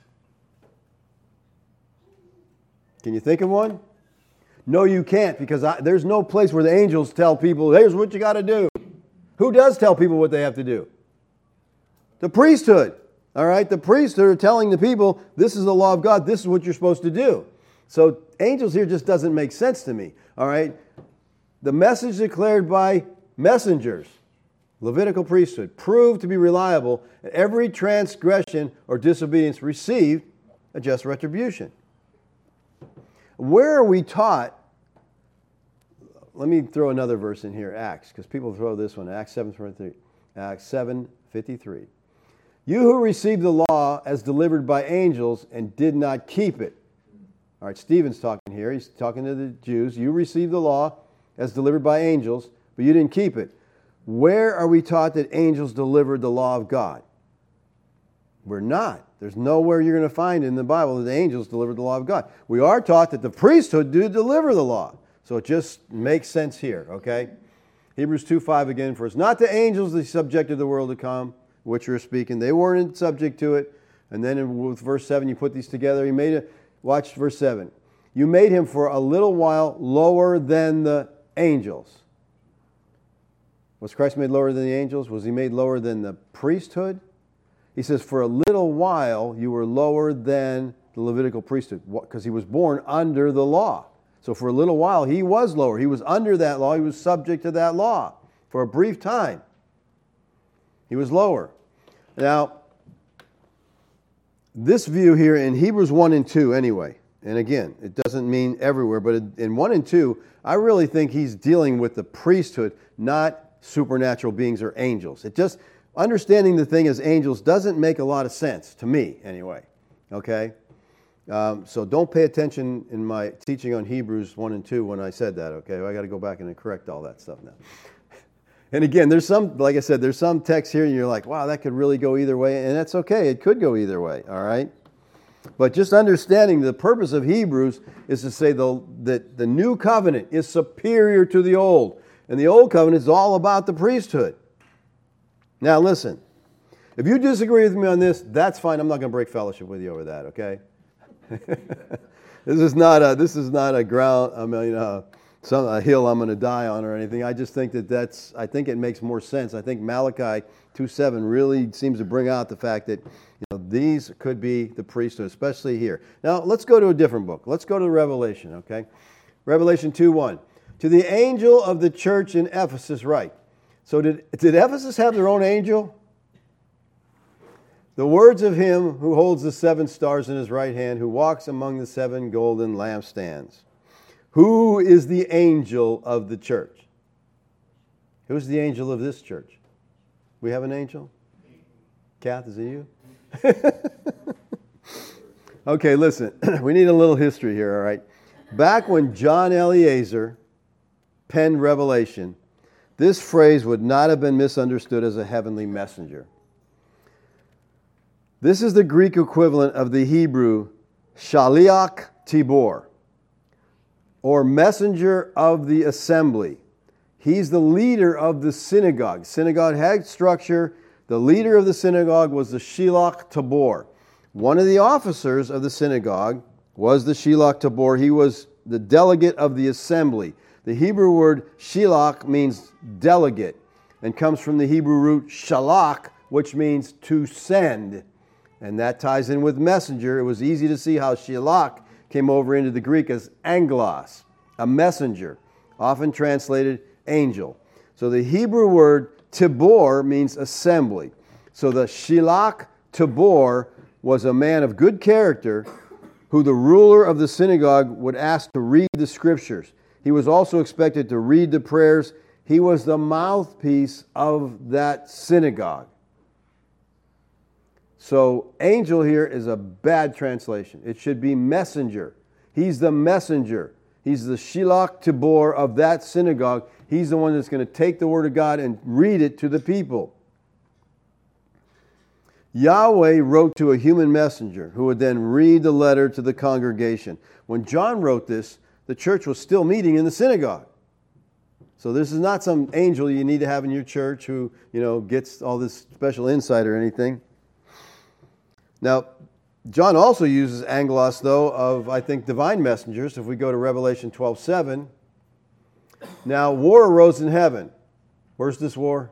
[SPEAKER 2] Can you think of one? No, you can't, because I, there's no place where the angels tell people, here's what you got to do. Who does tell people what they have to do? The priesthood. All right, the priesthood are telling the people, this is the law of God, this is what you're supposed to do. So angels here just doesn't make sense to me. All right, the message declared by messengers, Levitical priesthood, proved to be reliable, and every transgression or disobedience received a just retribution. Where are we taught? Let me throw another verse in here, Acts, because people throw this one, Acts seven fifty-three. Acts seven fifty-three. You who received the law as delivered by angels and did not keep it. All right, Stephen's talking here. He's talking to the Jews. You received the law as delivered by angels, but you didn't keep it. Where are we taught that angels delivered the law of God? We're not. There's nowhere you're going to find in the Bible that the angels delivered the law of God. We are taught that the priesthood did deliver the law. So it just makes sense here, okay? Hebrews two five again, for it's not the angels that subjected the world to come, which you're speaking. They weren't subject to it. And then in, with verse seven, you put these together. He made it. Watch verse seven. You made him for a little while lower than the angels. Was Christ made lower than the angels? Was he made lower than the priesthood? He says, for a little while you were lower than the Levitical priesthood, because he was born under the law. So for a little while he was lower. He was under that law. He was subject to that law for a brief time. He was lower. Now, this view here in Hebrews one and two anyway, and again, it doesn't mean everywhere, but in one and two, I really think he's dealing with the priesthood, not supernatural beings or angels. It just, understanding the thing as angels doesn't make a lot of sense, to me anyway, okay? Um, so don't pay attention in my teaching on Hebrews one and two when I said that, okay? I got to go back and correct all that stuff now. And again, there's some, like I said, there's some text here and you're like, wow, that could really go either way. And that's okay. It could go either way, all right? But just understanding the purpose of Hebrews is to say the, that the new covenant is superior to the old. And the old covenant is all about the priesthood. Now listen, if you disagree with me on this, that's fine. I'm not going to break fellowship with you over that, okay? This is not a, this is not a ground, I mean, uh, some a hill I'm going to die on or anything. I just think that that's, I think it makes more sense. I think Malachi two seven really seems to bring out the fact that, you know, these could be the priesthood, especially here. Now, let's go to a different book. Let's go to Revelation, okay? Revelation two one. To the angel of the church in Ephesus write. So did, did Ephesus have their own angel? The words of him who holds the seven stars in his right hand, who walks among the seven golden lampstands. Who is the angel of the church? Who's the angel of this church? We have an angel? Kath, is it you? Okay, listen. We need a little history here, all right? Back when John Eliezer penned Revelation, this phrase would not have been misunderstood as a heavenly messenger. This is the Greek equivalent of the Hebrew Shaliach Tibor, or messenger of the assembly. He's the leader of the synagogue. Synagogue had structure. The leader of the synagogue was the Shilach Tabor. One of the officers of the synagogue was the Shilach Tabor. He was the delegate of the assembly. The Hebrew word Shilach means delegate and comes from the Hebrew root shalach, which means to send. And that ties in with messenger. It was easy to see how Shilach came over into the Greek as angelos, a messenger, often translated angel. So the Hebrew word Tibor means assembly. So the Shilach Tabor was a man of good character who the ruler of the synagogue would ask to read the scriptures. He was also expected to read the prayers. He was the mouthpiece of that synagogue. So angel here is a bad translation. It should be messenger. He's the messenger. He's the Shilach Tabor of that synagogue. He's the one that's going to take the word of God and read it to the people. Yahweh wrote to a human messenger who would then read the letter to the congregation. When John wrote this, the church was still meeting in the synagogue. So this is not some angel you need to have in your church who, you know, gets all this special insight or anything. Now, John also uses angelos, though, of, I think, divine messengers. If we go to Revelation twelve seven. Now, war arose in heaven. Where's this war?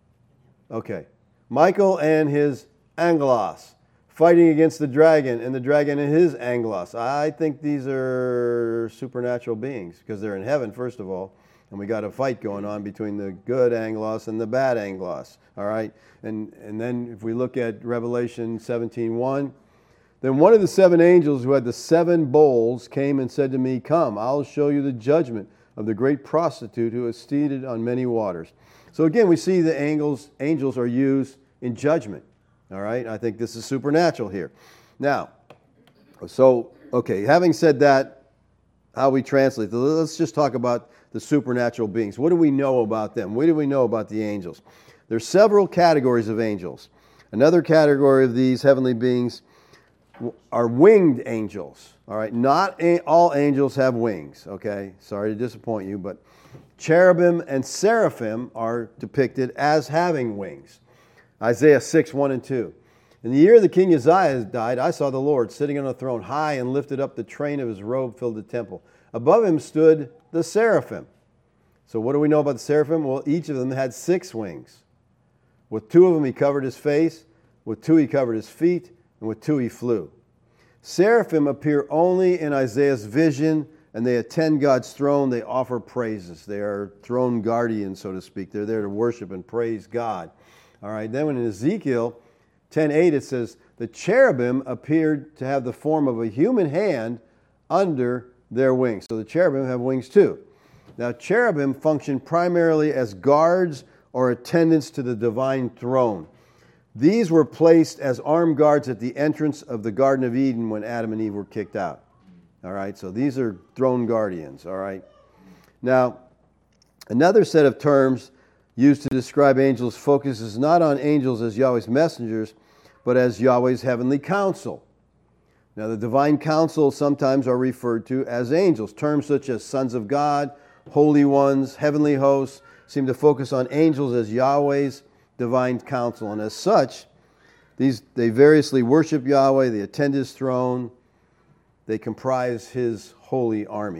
[SPEAKER 2] Okay. Michael and his angelos fighting against the dragon, and the dragon and his angelos. I think these are supernatural beings because they're in heaven, first of all. And we got a fight going on between the good angelos and the bad angelos. All right? And and then if we look at Revelation seventeen one, then one of the seven angels who had the seven bowls came and said to me, "Come, I'll show you the judgment of the great prostitute who is seated on many waters." So again, we see the angels, angels are used in judgment. All right? I think this is supernatural here. Now, so, okay, having said that, how we translate, let's just talk about the supernatural beings. What do we know about them? What do we know about the angels? There's several categories of angels. Another category of these heavenly beings are winged angels. All right, not a- all angels have wings. Okay, sorry to disappoint you, but cherubim and seraphim are depicted as having wings. Isaiah six one and two. In the year the king Uzziah died, I saw the Lord sitting on a throne, high and lifted up. The train of his robe filled the temple. Above him stood the seraphim. So what do we know about the seraphim? Well, each of them had six wings. With two of them he covered his face, with two he covered his feet, and with two he flew. Seraphim appear only in Isaiah's vision, and they attend God's throne. They offer praises. They are throne guardians, so to speak. They're there to worship and praise God. All right, then when in Ezekiel ten eight it says, the cherubim appeared to have the form of a human hand under their wings. So the cherubim have wings too. Now, cherubim function primarily as guards or attendants to the divine throne. These were placed as armed guards at the entrance of the Garden of Eden when Adam and Eve were kicked out. All right, so these are throne guardians. All right. Now, another set of terms used to describe angels focuses not on angels as Yahweh's messengers, but as Yahweh's heavenly council. Now, the divine council sometimes are referred to as angels. Terms such as sons of God, holy ones, heavenly hosts seem to focus on angels as Yahweh's divine council. And as such, these they variously worship Yahweh, they attend his throne, they comprise his holy army.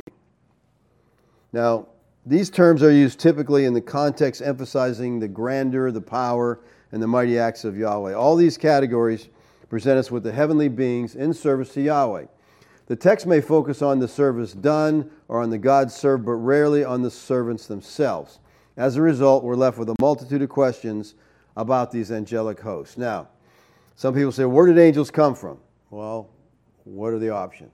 [SPEAKER 2] Now, these terms are used typically in the context emphasizing the grandeur, the power, and the mighty acts of Yahweh. All these categories present us with the heavenly beings in service to Yahweh. The text may focus on the service done or on the God served, but rarely on the servants themselves. As a result, we're left with a multitude of questions about these angelic hosts. Now, some people say, where did angels come from? Well, what are the options?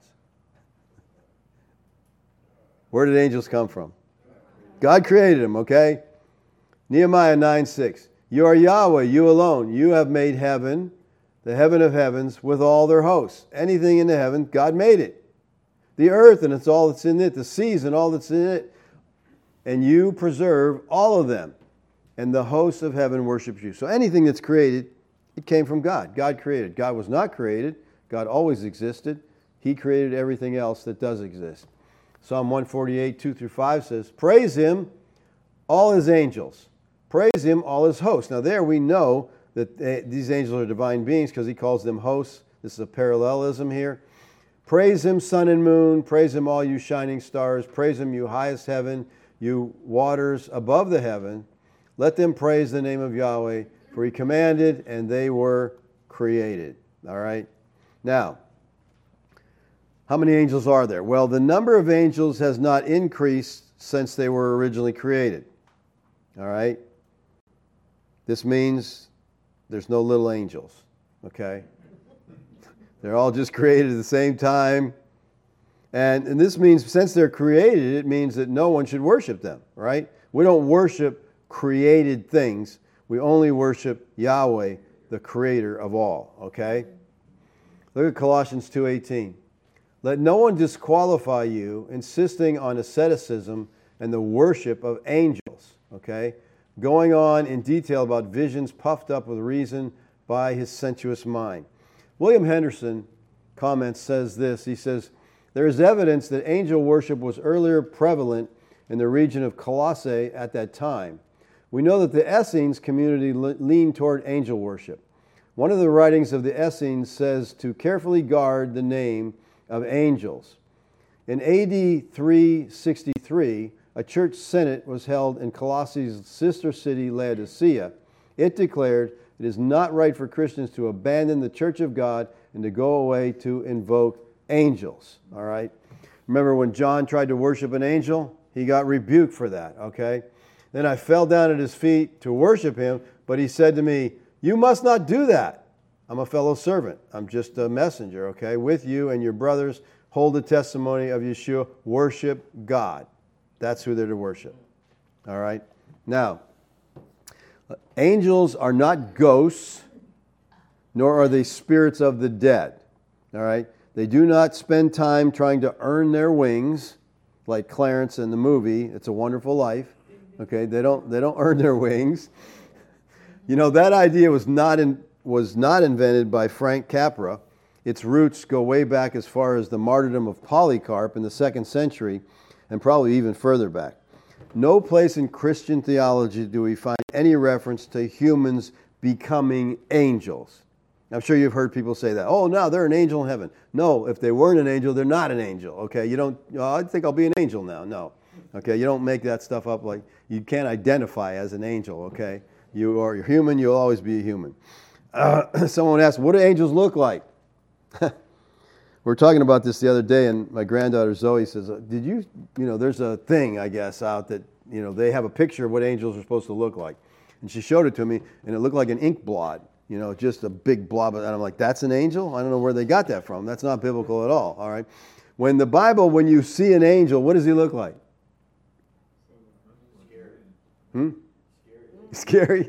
[SPEAKER 2] Where did angels come from? God created them, okay? Nehemiah nine six. You are Yahweh, you alone. You have made heaven, the heaven of heavens, with all their hosts. Anything in the heaven, God made it. The earth and it's all that's in it, the seas and all that's in it. And you preserve all of them. And the hosts of heaven worships you. So anything that's created, it came from God. God created. God was not created. God always existed. He created everything else that does exist. Psalm one forty-eight, two through five says, praise him, all his angels. Praise him, all his hosts. Now there we know that these angels are divine beings because he calls them hosts. This is a parallelism here. Praise him, sun and moon. Praise him, all you shining stars. Praise him, you highest heaven, you waters above the heaven. Let them praise the name of Yahweh, for he commanded and they were created. All right? Now, how many angels are there? Well, the number of angels has not increased since they were originally created. All right? This means there's no little angels, okay? They're all just created at the same time. And, and this means since they're created, it means that no one should worship them, right? We don't worship created things. We only worship Yahweh, the creator of all, okay? Look at Colossians two eighteen. Let no one disqualify you, insisting on asceticism and the worship of angels, okay? Going on in detail about visions puffed up with reason by his sensuous mind. William Henderson comments, says this, he says, there is evidence that angel worship was earlier prevalent in the region of Colossae at that time. We know that the Essenes community le- leaned toward angel worship. One of the writings of the Essenes says to carefully guard the name of angels. In A D three sixty-three, a church synod was held in Colossae's sister city, Laodicea. It declared it is not right for Christians to abandon the church of God and to go away to invoke angels. All right? Remember when John tried to worship an angel? He got rebuked for that, okay? Then I fell down at his feet to worship him, but he said to me, you must not do that. I'm a fellow servant. I'm just a messenger, okay? With you and your brothers, hold the testimony of Yeshua. Worship God. That's who they're to worship. All right? Now, angels are not ghosts, nor are they spirits of the dead. All right? They do not spend time trying to earn their wings, like Clarence in the movie, It's a Wonderful Life. Okay? They don't, they don't earn their wings. You know, that idea was not in, was not invented by Frank Capra. Its roots go way back as far as the martyrdom of Polycarp in the second century, and probably even further back. No place in Christian theology do we find any reference to humans becoming angels. I'm sure you've heard people say that. Oh, no, they're an angel in heaven. No, if they weren't an angel, they're not an angel. Okay, you don't, oh, I think I'll be an angel now. No. Okay, you don't make that stuff up. Like, you can't identify as an angel, okay? You are you're human, you'll always be a human. Uh, someone asked, what do angels look like? We were talking about this the other day, and my granddaughter Zoe says, did you, you know, there's a thing, I guess, out that, you know, they have a picture of what angels are supposed to look like. And she showed it to me, and it looked like an ink blot, you know, just a big blob. And I'm like, that's an angel? I don't know where they got that from. That's not biblical at all, all right? When the Bible, when you see an angel, what does he look like? Scary. Hmm? Scary. Scary?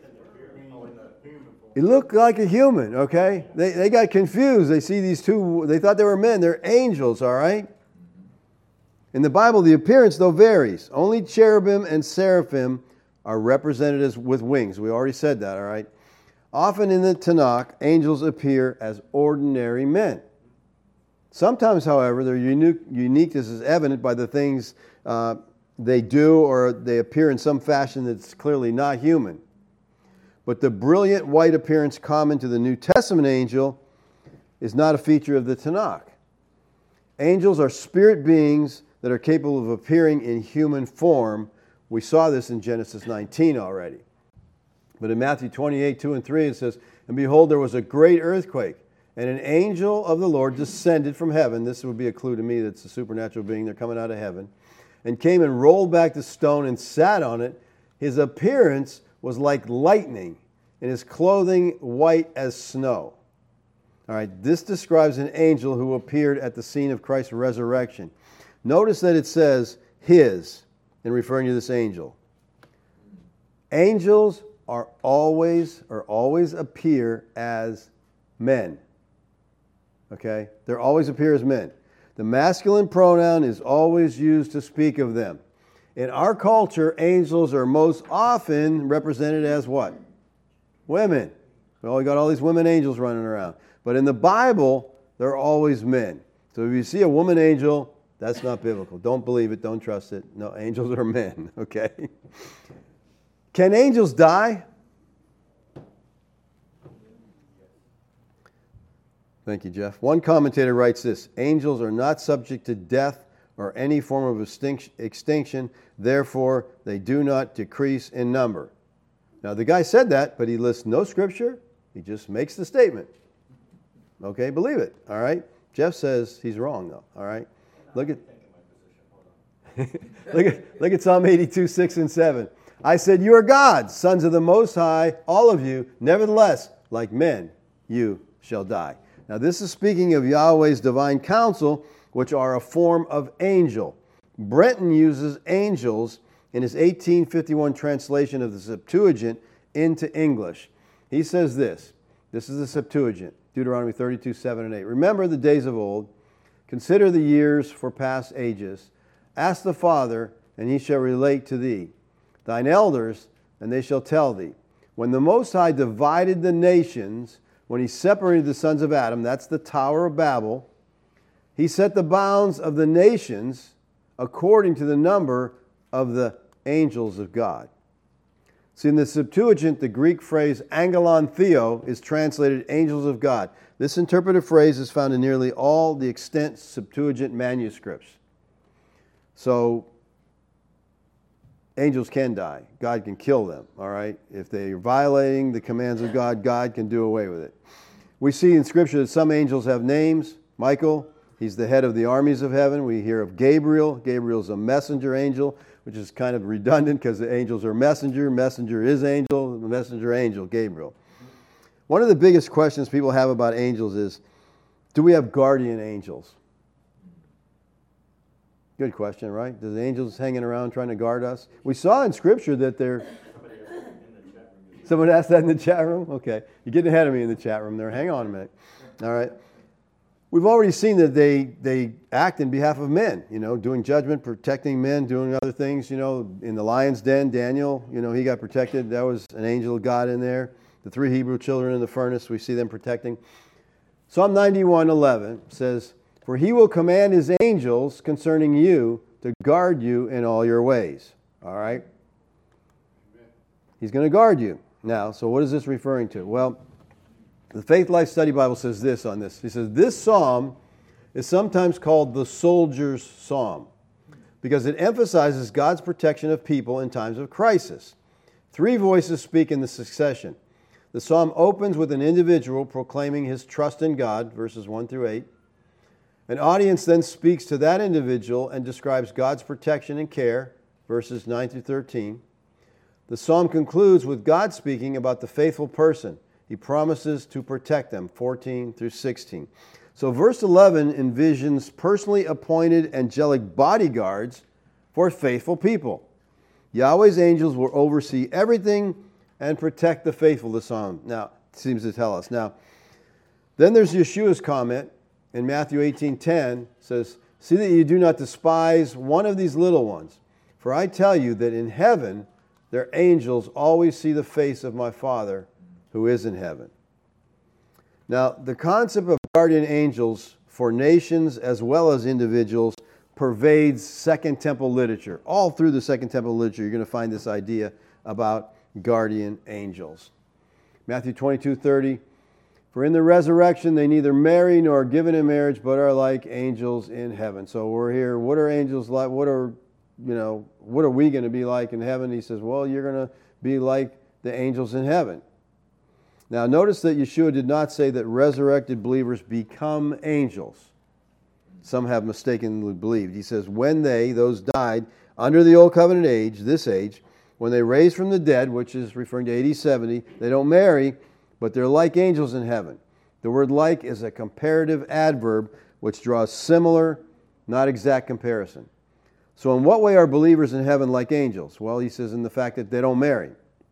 [SPEAKER 2] He looked like a human, okay? They they got confused. They see these two, they thought they were men. They're angels, all right? In the Bible, the appearance, though, varies. Only cherubim and seraphim are represented as with wings. We already said that, all right? Often in the Tanakh, angels appear as ordinary men. Sometimes, however, their unique, uniqueness is evident by the things uh, they do, or they appear in some fashion that's clearly not human. But the brilliant white appearance common to the New Testament angel is not a feature of the Tanakh. Angels are spirit beings that are capable of appearing in human form. We saw this in Genesis nineteen already. But in Matthew twenty-eight, two and three, it says, and behold, there was a great earthquake, and an angel of the Lord descended from heaven. This would be a clue to me that it's a supernatural being. They're coming out of heaven. And came and rolled back the stone and sat on it. His appearance was like lightning, and his clothing white as snow. All right, this describes an angel who appeared at the scene of Christ's resurrection. Notice that it says his in referring to this angel. Angels are always, or always appear as men. Okay? They always appear as men. The masculine pronoun is always used to speak of them. In our culture, angels are most often represented as what? Women. Well, we got all these women angels running around. But in the Bible, they're always men. So if you see a woman angel, that's not biblical. Don't believe it. Don't trust it. No, angels are men. Okay? Can angels die? Thank you, Jeff. One commentator writes this: angels are not subject to death or any form of extinction, therefore they do not decrease in number. Now the guy said that, but he lists no scripture. He just makes the statement. Okay, believe it. All right. Jeff says he's wrong, though. All right. Look at look at look at Psalm eighty-two, six and seven. I said, you are gods, sons of the Most High, all of you. Nevertheless, like men, you shall die. Now this is speaking of Yahweh's divine counsel, which are a form of angel. Brenton uses angels in his eighteen fifty-one translation of the Septuagint into English. He says this. This is the Septuagint, Deuteronomy thirty-two, seven and eight. Remember the days of old. Consider the years for past ages. Ask the Father, and he shall relate to thee. Thine elders, and they shall tell thee. When the Most High divided the nations, when he separated the sons of Adam, that's the Tower of Babel, he set the bounds of the nations according to the number of the angels of God. See, in the Septuagint, the Greek phrase angelon theo is translated angels of God. This interpretive phrase is found in nearly all the extant Septuagint manuscripts. So, angels can die. God can kill them, all right? If they are violating the commands of God, God can do away with it. We see in Scripture that some angels have names. Michael, he's the head of the armies of heaven. We hear of Gabriel. Gabriel's a messenger angel, which is kind of redundant because the angels are messenger. Messenger is angel. Messenger, angel, Gabriel. One of the biggest questions people have about angels is, do we have guardian angels? Good question, right? Does the angels hanging around trying to guard us? We saw in Scripture that they're... Someone asked that in the chat room? Okay. You're getting ahead of me in the chat room there. Hang on a minute. All right. We've already seen that they, they act in behalf of men, you know, doing judgment, protecting men, doing other things. You know, in the lion's den, Daniel, you know, he got protected. That was an angel of God in there. The three Hebrew children in the furnace, we see them protecting. Psalm ninety-one eleven says, "For he will command his angels concerning you to guard you in all your ways." All right? He's going to guard you. Now, so what is this referring to? Well, the Faith Life Study Bible says this on this. He says, this psalm is sometimes called the soldier's psalm because it emphasizes God's protection of people in times of crisis. Three voices speak in the succession. The psalm opens with an individual proclaiming his trust in God, verses one through eight. An audience then speaks to that individual and describes God's protection and care, verses nine through thirteen. The psalm concludes with God speaking about the faithful person. He promises to protect them, fourteen through sixteen. So verse eleven envisions personally appointed angelic bodyguards for faithful people. Yahweh's angels will oversee everything and protect the faithful, the psalm now seems to tell us. Now, then there's Yeshua's comment in Matthew eighteen ten, says, "See that you do not despise one of these little ones, for I tell you that in heaven their angels always see the face of my Father who is in heaven." Now, the concept of guardian angels for nations as well as individuals pervades Second Temple literature. All through the Second Temple literature, you're going to find this idea about guardian angels. Matthew twenty-two thirty, "For in the resurrection they neither marry nor are given in marriage, but are like angels in heaven." So we're here. What are angels like? What are, you know, what are we going to be like in heaven? He says, well, you're going to be like the angels in heaven. Now, notice that Yeshua did not say that resurrected believers become angels. Some have mistakenly believed. He says, when they, those died under the old covenant age, this age, when they raise from the dead, which is referring to A D seventy, they don't marry, but they're like angels in heaven. The word like is a comparative adverb which draws similar, not exact comparison. So in what way are believers in heaven like angels? Well, he says in the fact that they don't marry.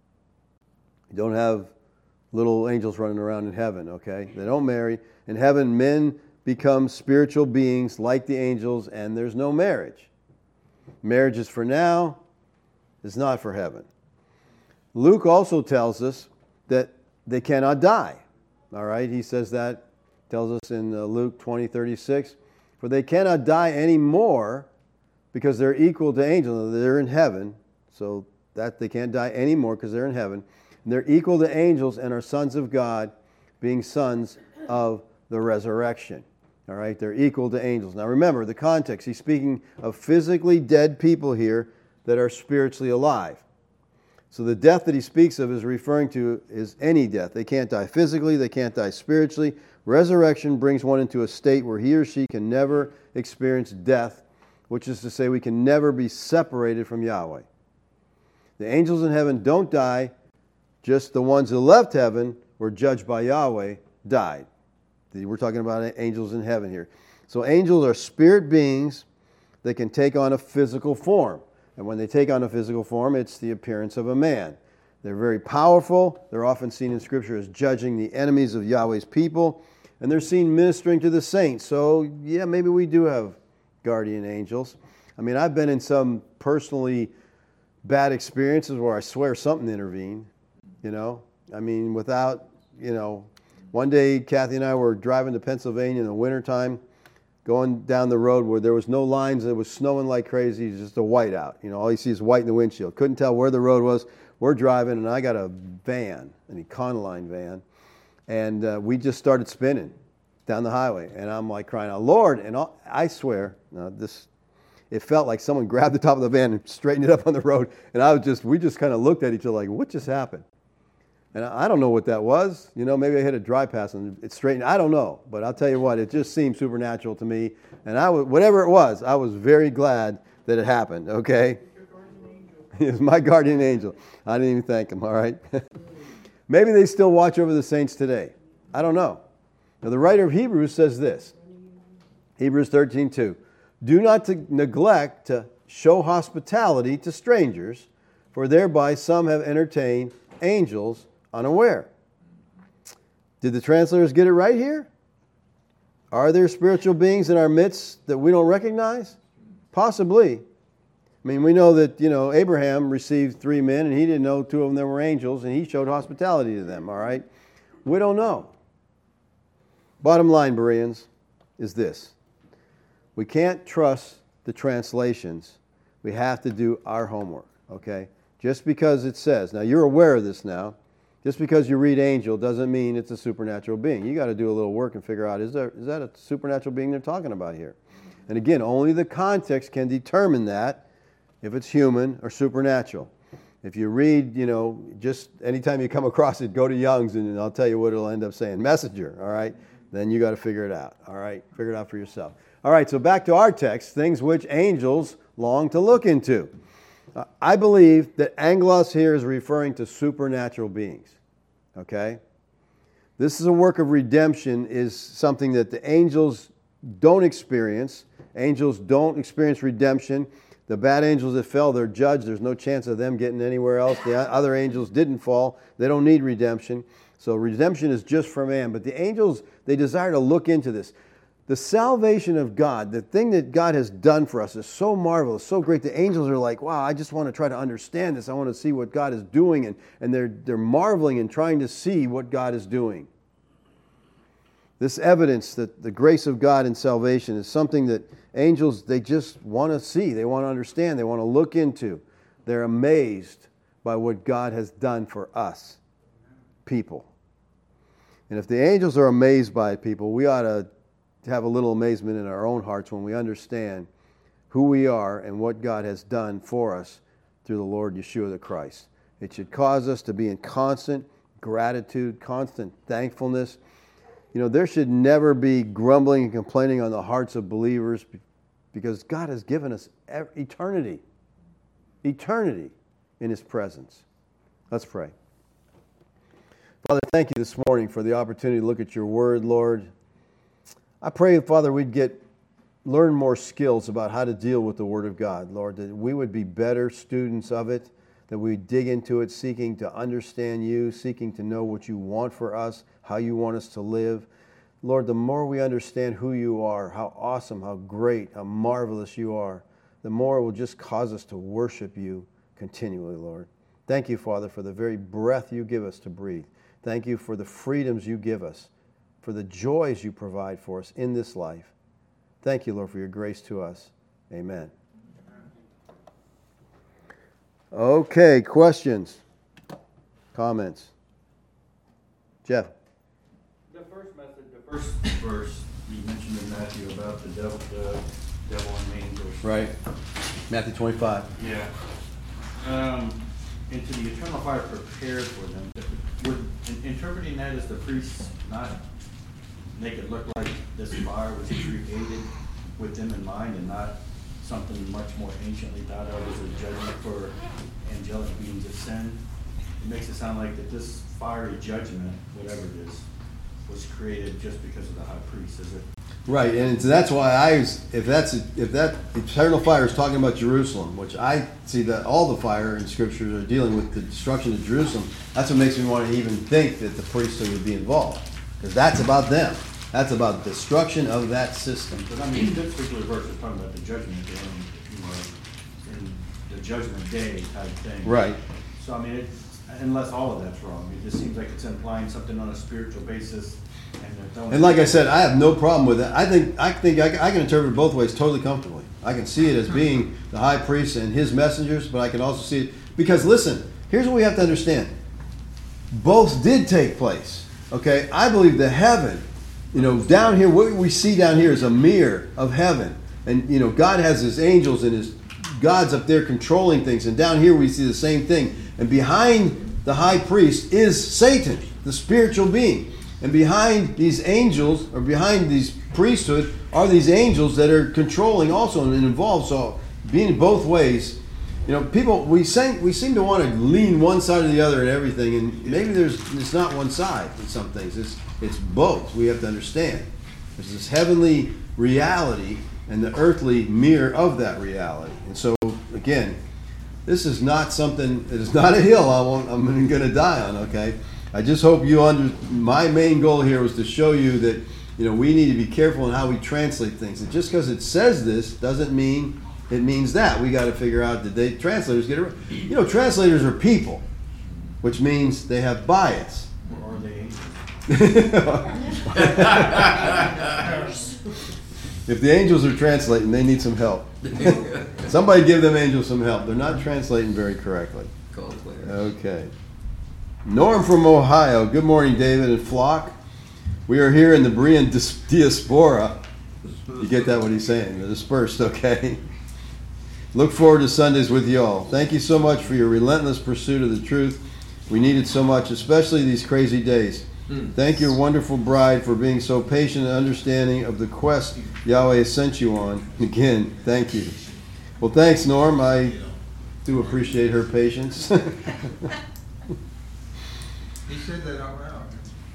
[SPEAKER 2] You don't have little angels running around in heaven, okay? They don't marry. In heaven, men become spiritual beings like the angels, and there's no marriage. Marriage is for now, it's not for heaven. Luke also tells us that they cannot die. All right, he says that, tells us in uh, Luke twenty thirty-six, "For they cannot die anymore because they're equal to angels." They're in heaven, so that they can't die anymore because they're in heaven. And they're equal to angels and are sons of God, being sons of the resurrection. All right, they're equal to angels. Now remember the context. He's speaking of physically dead people here that are spiritually alive. So the death that he speaks of is referring to is any death. They can't die physically, they can't die spiritually. Resurrection brings one into a state where he or she can never experience death, which is to say we can never be separated from Yahweh. The angels in heaven don't die, just the ones who left heaven were judged by Yahweh died. We're talking about angels in heaven here. So angels are spirit beings that can take on a physical form. And when they take on a physical form, it's the appearance of a man. They're very powerful. They're often seen in Scripture as judging the enemies of Yahweh's people. And they're seen ministering to the saints. So, yeah, maybe we do have guardian angels. I mean, I've been in some personally bad experiences where I swear something intervened. You know, I mean, without, you know, one day Kathy and I were driving to Pennsylvania in the wintertime, going down the road where there was no lines. It was snowing like crazy. It's just a whiteout. You know, all you see is white in the windshield. Couldn't tell where the road was. We're driving, and I got a van, an Econoline van, and uh, we just started spinning down the highway. And I'm like crying out, Lord! And all, I swear, uh, this, it felt like someone grabbed the top of the van and straightened it up on the road. And I was just, we just kind of looked at each other like, what just happened? And I don't know what that was. You know, maybe I hit a dry pass and it straightened. I don't know. But I'll tell you what, it just seemed supernatural to me. And I was, whatever it was, I was very glad that it happened, okay? He was my guardian angel. I didn't even thank him, all right? Maybe they still watch over the saints today. I don't know. Now, the writer of Hebrews says this. Hebrews thirteen two. Do not to neglect to show hospitality to strangers, for thereby some have entertained angels unaware. Did the translators get it right here? Are there spiritual beings in our midst that we don't recognize? Possibly. I mean, we know that, you know, Abraham received three men and he didn't know two of them were angels and he showed hospitality to them, all right? We don't know. Bottom line, Bereans, is this. We can't trust the translations. We have to do our homework, okay? Just because it says, now you're aware of this now, just because you read angel doesn't mean it's a supernatural being. You got to do a little work and figure out, is there is that a supernatural being they're talking about here? And again, only the context can determine that, if it's human or supernatural. If you read, you know, just anytime you come across it, go to Young's and I'll tell you what it'll end up saying. Messenger, all right? Then you got to figure it out, all right? Figure it out for yourself. All right, so back to our text, things which angels long to look into. Uh, I believe that angelos here is referring to supernatural beings, okay? This is a work of redemption, is something that the angels don't experience. Angels don't experience redemption. The bad angels that fell, they're judged. There's no chance of them getting anywhere else. The other angels didn't fall. They don't need redemption. So redemption is just for man. But the angels, they desire to look into this. The salvation of God, the thing that God has done for us is so marvelous, so great. The angels are like, wow, I just want to try to understand this. I want to see what God is doing. And, and they're, they're marveling and trying to see what God is doing. This evidence that the grace of God in salvation is something that angels, they just want to see. They want to understand. They want to look into. They're amazed by what God has done for us, people. And if the angels are amazed by people, we ought to have a little amazement in our own hearts when we understand who we are and what God has done for us through the Lord Yeshua the Christ. It should cause us to be in constant gratitude, constant thankfulness. You know, there should never be grumbling and complaining on the hearts of believers because God has given us eternity, eternity in His presence. Let's pray. Father, thank you this morning for the opportunity to look at your word, Lord. I pray, Father, we'd get learn more skills about how to deal with the Word of God, Lord, that we would be better students of it, that we dig into it seeking to understand you, seeking to know what you want for us, how you want us to live. Lord, the more we understand who you are, how awesome, how great, how marvelous you are, the more it will just cause us to worship you continually, Lord. Thank you, Father, for the very breath you give us to breathe. Thank you for the freedoms you give us, for the joys you provide for us in this life. Thank you, Lord, for your grace to us. Amen. Okay, questions, comments? Jeff?
[SPEAKER 3] The first message, the first verse you mentioned in Matthew about the devil, the devil and the angels.
[SPEAKER 2] Right. Matthew twenty-five.
[SPEAKER 3] Yeah. Um, into the eternal fire prepared for them. Would in, interpreting that as the priests not make it look like this fire was created with them in mind and not something much more anciently thought of as a judgment for angelic beings of sin? It makes it sound like that this fiery judgment, whatever it is, was created just because of the high priest, is it?
[SPEAKER 2] Right, and so that's why I was, if that's if that eternal fire is talking about Jerusalem, which I see that all the fire in scriptures are dealing with the destruction of Jerusalem, that's what makes me want to even think that the priesthood would be involved, because that's about them. That's about destruction of that system.
[SPEAKER 3] But I mean, this particular verse is talking about the judgment day, you know, in the judgment day type thing.
[SPEAKER 2] Right.
[SPEAKER 3] So I mean, it, unless all of that's wrong. It just seems like it's implying something on a spiritual basis. And, they're throwing
[SPEAKER 2] And like I said, I have no problem with that. I think I think I, I can interpret it both ways totally comfortably. I can see it as being the high priest and his messengers, but I can also see it because listen, here's what we have to understand. Both did take place. Okay, I believe the heaven, you know, down here, what we see down here is a mirror of heaven, and you know, God has His angels and His God's up there controlling things, and down here we see the same thing. And behind the high priest is Satan, the spiritual being. And behind these angels, or behind these priesthood, are these angels that are controlling also and involved. So being both ways, you know, people, we seem, we seem to want to lean one side or the other in everything, and maybe there's it's not one side in some things. It's, it's both. We have to understand. There's this heavenly reality and the earthly mirror of that reality. And so, again, this is not something, it is not a hill I won't, I'm going to die on, okay? I just hope you under, my main goal here was to show you that, you know, we need to be careful in how we translate things. And just because it says this doesn't mean it means that. We got to figure out, did they, translators get it right? You know, translators are people, which means they have bias.
[SPEAKER 3] Or are they
[SPEAKER 2] If the angels are translating, they need some help. Somebody give them angels some help. They're not translating very correctly. Okay. Norm from Ohio. Good morning, David and Flock. We are here in the Berean diaspora. You get that, what he's saying? They're dispersed, okay? Look forward to Sundays with you all. Thank you so much for your relentless pursuit of the truth. We need it so much, especially these crazy days. Thank your wonderful bride for being so patient and understanding of the quest Yahweh has sent you on. Again, thank you. Well, thanks, Norm. I do appreciate her patience.
[SPEAKER 4] He said that out loud.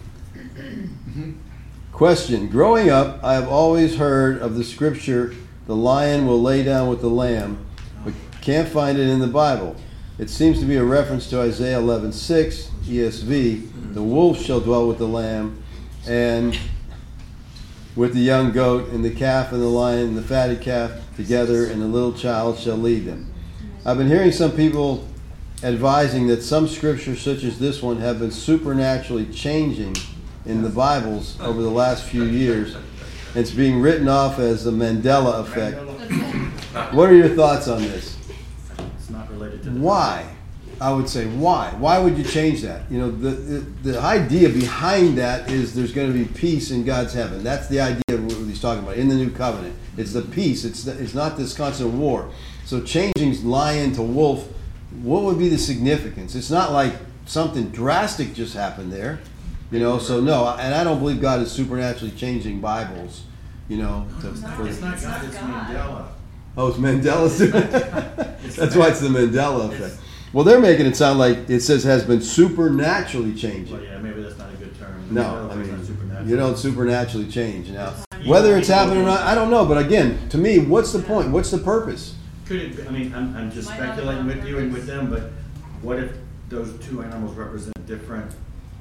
[SPEAKER 2] Question. Growing up, I have always heard of the scripture, the lion will lay down with the lamb, but can't find it in the Bible. It seems to be a reference to Isaiah eleven six, E S V. The wolf shall dwell with the lamb, and with the young goat, and the calf and the lion and the fatted calf together, and the little child shall lead them. I've been hearing some people advising that some scriptures such as this one have been supernaturally changing in the Bibles over the last few years. It's being written off as the Mandela effect. What are your thoughts on this?
[SPEAKER 3] It's not related to the
[SPEAKER 2] Why? I would say why? Why would you change that? You know, the, the the idea behind that is there's going to be peace in God's heaven. That's the idea of what he's talking about in the new covenant. It's the peace. It's the, it's not this constant war. So changing lion to wolf, what would be the significance? It's not like something drastic just happened there, you know. So no, and I don't believe God is supernaturally changing Bibles, you know. To,
[SPEAKER 3] It's not,
[SPEAKER 2] for,
[SPEAKER 3] it's not God, it's Mandela.
[SPEAKER 2] Oh, it's Mandela's doing it? That's why it's the Mandela effect. Well, they're making it sound like it says has been supernaturally changing.
[SPEAKER 3] Well, yeah, maybe that's not a good term.
[SPEAKER 2] No,
[SPEAKER 3] Mandela
[SPEAKER 2] I
[SPEAKER 3] is not
[SPEAKER 2] mean,
[SPEAKER 3] supernatural.
[SPEAKER 2] you don't supernaturally change. Now, whether it's happening or not, I don't know. But again, to me, what's the point? What's the purpose?
[SPEAKER 3] Could it be, I mean, I'm, I'm just speculating with you and with them, but what if those two animals represent different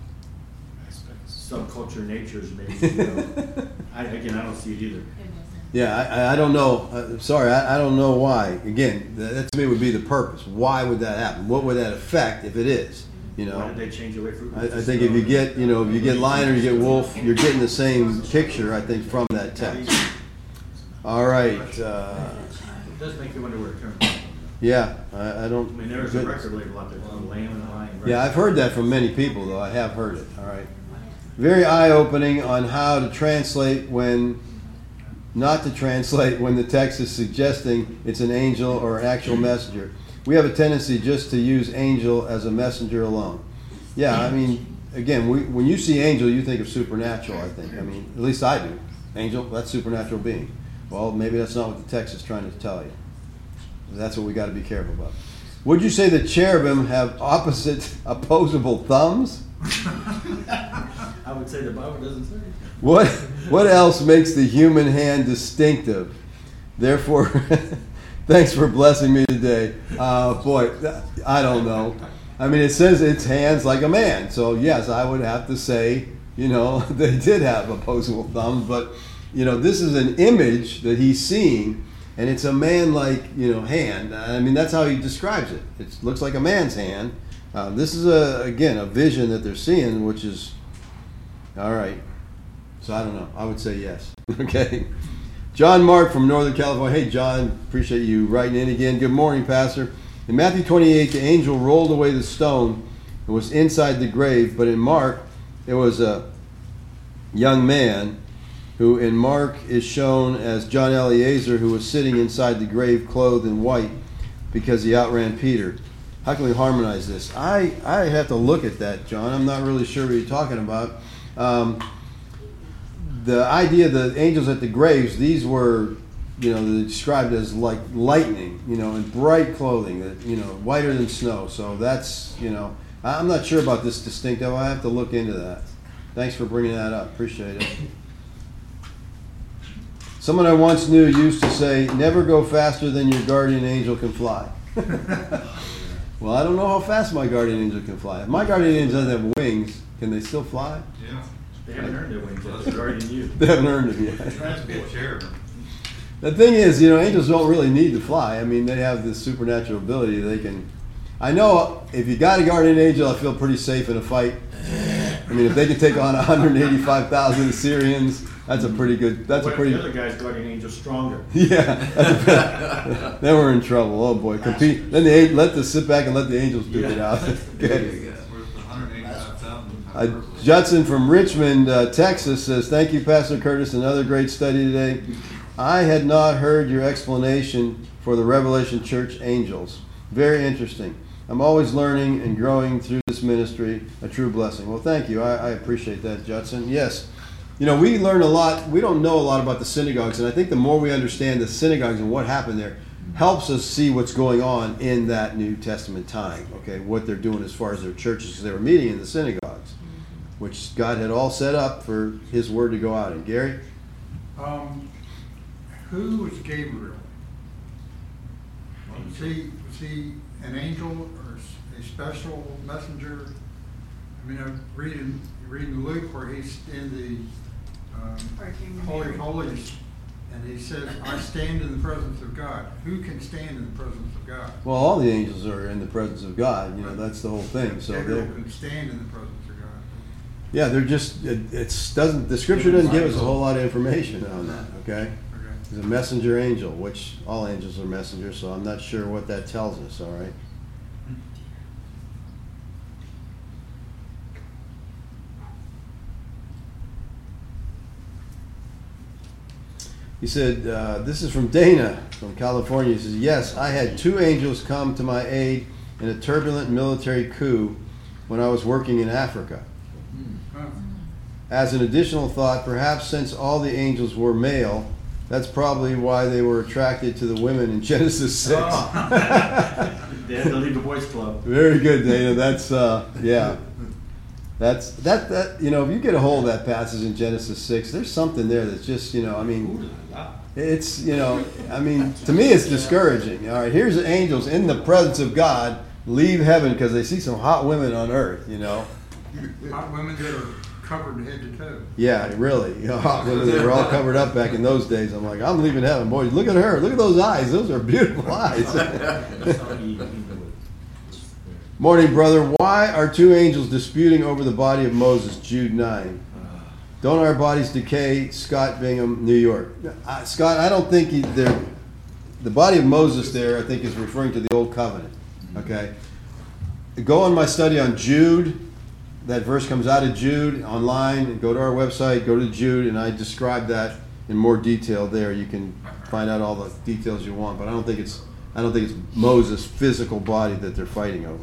[SPEAKER 3] subculture natures, maybe, you know? I, again, I don't see it either.
[SPEAKER 2] Yeah, I, I don't know. Uh, sorry, I, I don't know why. Again, that, that to me would be the purpose. Why would that happen? What would that affect if it is? You
[SPEAKER 3] Why
[SPEAKER 2] know,
[SPEAKER 3] did they change away from?
[SPEAKER 2] I, I think if you get, you know, if you get lion or you get wolf, you're getting the same picture. I think from that text. All right. Uh,
[SPEAKER 3] It does make you wonder where it comes from.
[SPEAKER 2] yeah, I, I don't.
[SPEAKER 3] I mean, there's a
[SPEAKER 2] good-
[SPEAKER 3] record label out there called Lamb and Lion.
[SPEAKER 2] Yeah, I've heard that from many people, though. I have heard it. All right. Very eye-opening on how to translate when, not to translate when the text is suggesting it's an angel or an actual messenger. We have a tendency just to use angel as a messenger alone. Yeah, I mean, again, we, when you see angel, you think of supernatural, I think. I mean, at least I do. Angel, that's supernatural being. Well, maybe that's not what the text is trying to tell you. That's what we got to be careful about. Would you say the cherubim have opposite, opposable thumbs?
[SPEAKER 3] I would say the Bible doesn't say.
[SPEAKER 2] What what else makes the human hand distinctive? Therefore, thanks for blessing me today. Uh, boy, I don't know. I mean, it says its hands like a man. So, yes, I would have to say, you know, they did have opposable thumbs. But, you know, this is an image that he's seeing, and it's a man-like, you know, hand. I mean, that's how he describes it. It looks like a man's hand, Uh, this is, a again, a vision that they're seeing, which is, all right. So I don't know. I would say yes. Okay. John Mark from Northern California. Hey, John, appreciate you writing in again. Good morning, Pastor. In Matthew twenty-eight, the angel rolled away the stone and was inside the grave. But in Mark, it was a young man who in Mark is shown as John Eliezer, who was sitting inside the grave clothed in white because he outran Peter. How can we harmonize this? I, I have to look at that, John. I'm not really sure what you're talking about. Um, the idea of the angels at the graves, these were, you know, described as like lightning, you know, in bright clothing, that, you know, whiter than snow. So that's, you know, I'm not sure about this distinctive. I have to look into that. Thanks for bringing that up. Appreciate it. Someone I once knew used to say, never go faster than your guardian angel can fly. Well, I don't know how fast my guardian angel can fly. If my guardian angel doesn't have wings, can they still fly?
[SPEAKER 4] Yeah.
[SPEAKER 3] They haven't earned their wings yet. They're guarding you.
[SPEAKER 2] They haven't earned it yet.
[SPEAKER 4] That's a good chair.
[SPEAKER 2] The thing is, you know, angels don't really need to fly. I mean, they have this supernatural ability. They can. I know if you got a guardian angel, I feel pretty safe in a fight. I mean, if they can take on one hundred eighty-five thousand Assyrians, that's a pretty good. That's
[SPEAKER 3] what
[SPEAKER 2] a pretty.
[SPEAKER 3] If the other guy's guardian angel stronger?
[SPEAKER 2] Yeah, that's a, then we're in trouble. Oh boy, compete. Then the let the sit back and let the angels duke it out. Okay. Uh, Judson from Richmond, uh, Texas says, thank you, Pastor Curtis. Another great study today. I had not heard your explanation for the Revelation Church angels. Very interesting. I'm always learning and growing through this ministry. A true blessing. Well, thank you. I, I appreciate that, Judson. Yes. You know, we learn a lot. We don't know a lot about the synagogues, and I think the more we understand the synagogues and what happened there helps us see what's going on in that New Testament time, okay, what they're doing as far as their churches, because they were meeting in the synagogues, which God had all set up for his word to go out in. Gary?
[SPEAKER 4] Um, who was Gabriel? Was he, was he an angel or a special messenger? I mean, I'm reading, reading Luke where he's in the um, Holy of Holies, and he says, I stand in the presence of God. Who can stand in the presence of God?
[SPEAKER 2] Well, all the angels are in the presence of God. You know, that's the whole thing. So
[SPEAKER 4] Gabriel
[SPEAKER 2] they
[SPEAKER 4] can stand in the presence of God.
[SPEAKER 2] Yeah, they're just, it, it's doesn't, the scripture doesn't give us a whole lot of information on that, okay?
[SPEAKER 4] Okay.
[SPEAKER 2] He's a messenger angel, which all angels are messengers, so I'm not sure what that tells us, all right? He said, uh, this is from Dana from California. He says, yes, I had two angels come to my aid in a turbulent military coup when I was working in Africa. As an additional thought, perhaps since all the angels were male, that's probably why they were attracted to the women in Genesis six.
[SPEAKER 3] Oh. They had to leave the boys' club.
[SPEAKER 2] Very good, Dana. That's, uh, yeah. That's, that, that, you know, if you get a hold of that passage in Genesis six, there's something there that's just, you know, I mean, it's, you know, I mean, to me it's discouraging. All right, here's the angels in the presence of God leave heaven because they see some hot women on earth, you know.
[SPEAKER 4] Hot women that are covered head to toe.
[SPEAKER 2] Yeah, really. You know, hot women, they were all covered up back in those days. I'm like, I'm leaving heaven. Boys, look at her. Look at those eyes. Those are beautiful eyes. Morning, brother. Why are two angels disputing over the body of Moses? Jude nine. Don't our bodies decay? Scott Bingham, New York. Uh, Scott, I don't think he, they're, the body of Moses there, I think, is referring to the Old Covenant. Okay? Go on my study on Jude. That verse comes out of Jude online. Go to our website, go to Jude, and I describe that in more detail there. You can find out all the details you want, but I don't think it's I don't think it's Moses' physical body that they're fighting over.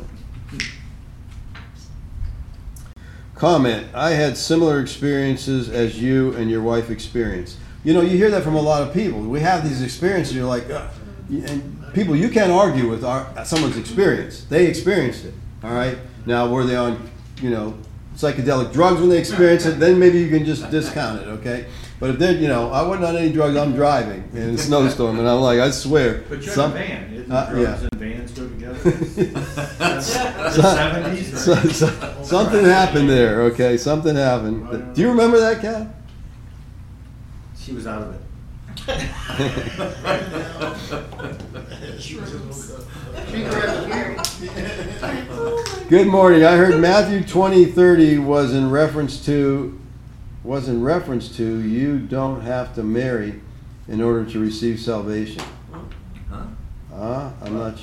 [SPEAKER 2] Comment, I had similar experiences as you and your wife experienced. You know, you hear that from a lot of people. We have these experiences, you're like, uh, and people, you can't argue with our, someone's experience. They experienced it, all right? Now, were they on, you know, psychedelic drugs when they experienced it? Then maybe you can just discount it, okay? But if they're, you know, I wasn't on any drugs, I'm driving in a snowstorm, and I'm like, I swear.
[SPEAKER 3] But you're
[SPEAKER 2] some,
[SPEAKER 3] in a van. Isn't
[SPEAKER 2] uh,
[SPEAKER 3] drugs
[SPEAKER 2] yeah.
[SPEAKER 3] and vans go together? The seventies?
[SPEAKER 2] So, so, something happened there, okay? Something happened. Do you remember that, Kat?
[SPEAKER 3] She was out of it.
[SPEAKER 2] Good morning. I heard Matthew twenty thirty was in reference to was in reference to you don't have to marry in order to receive salvation. Huh? Uh, I'm not.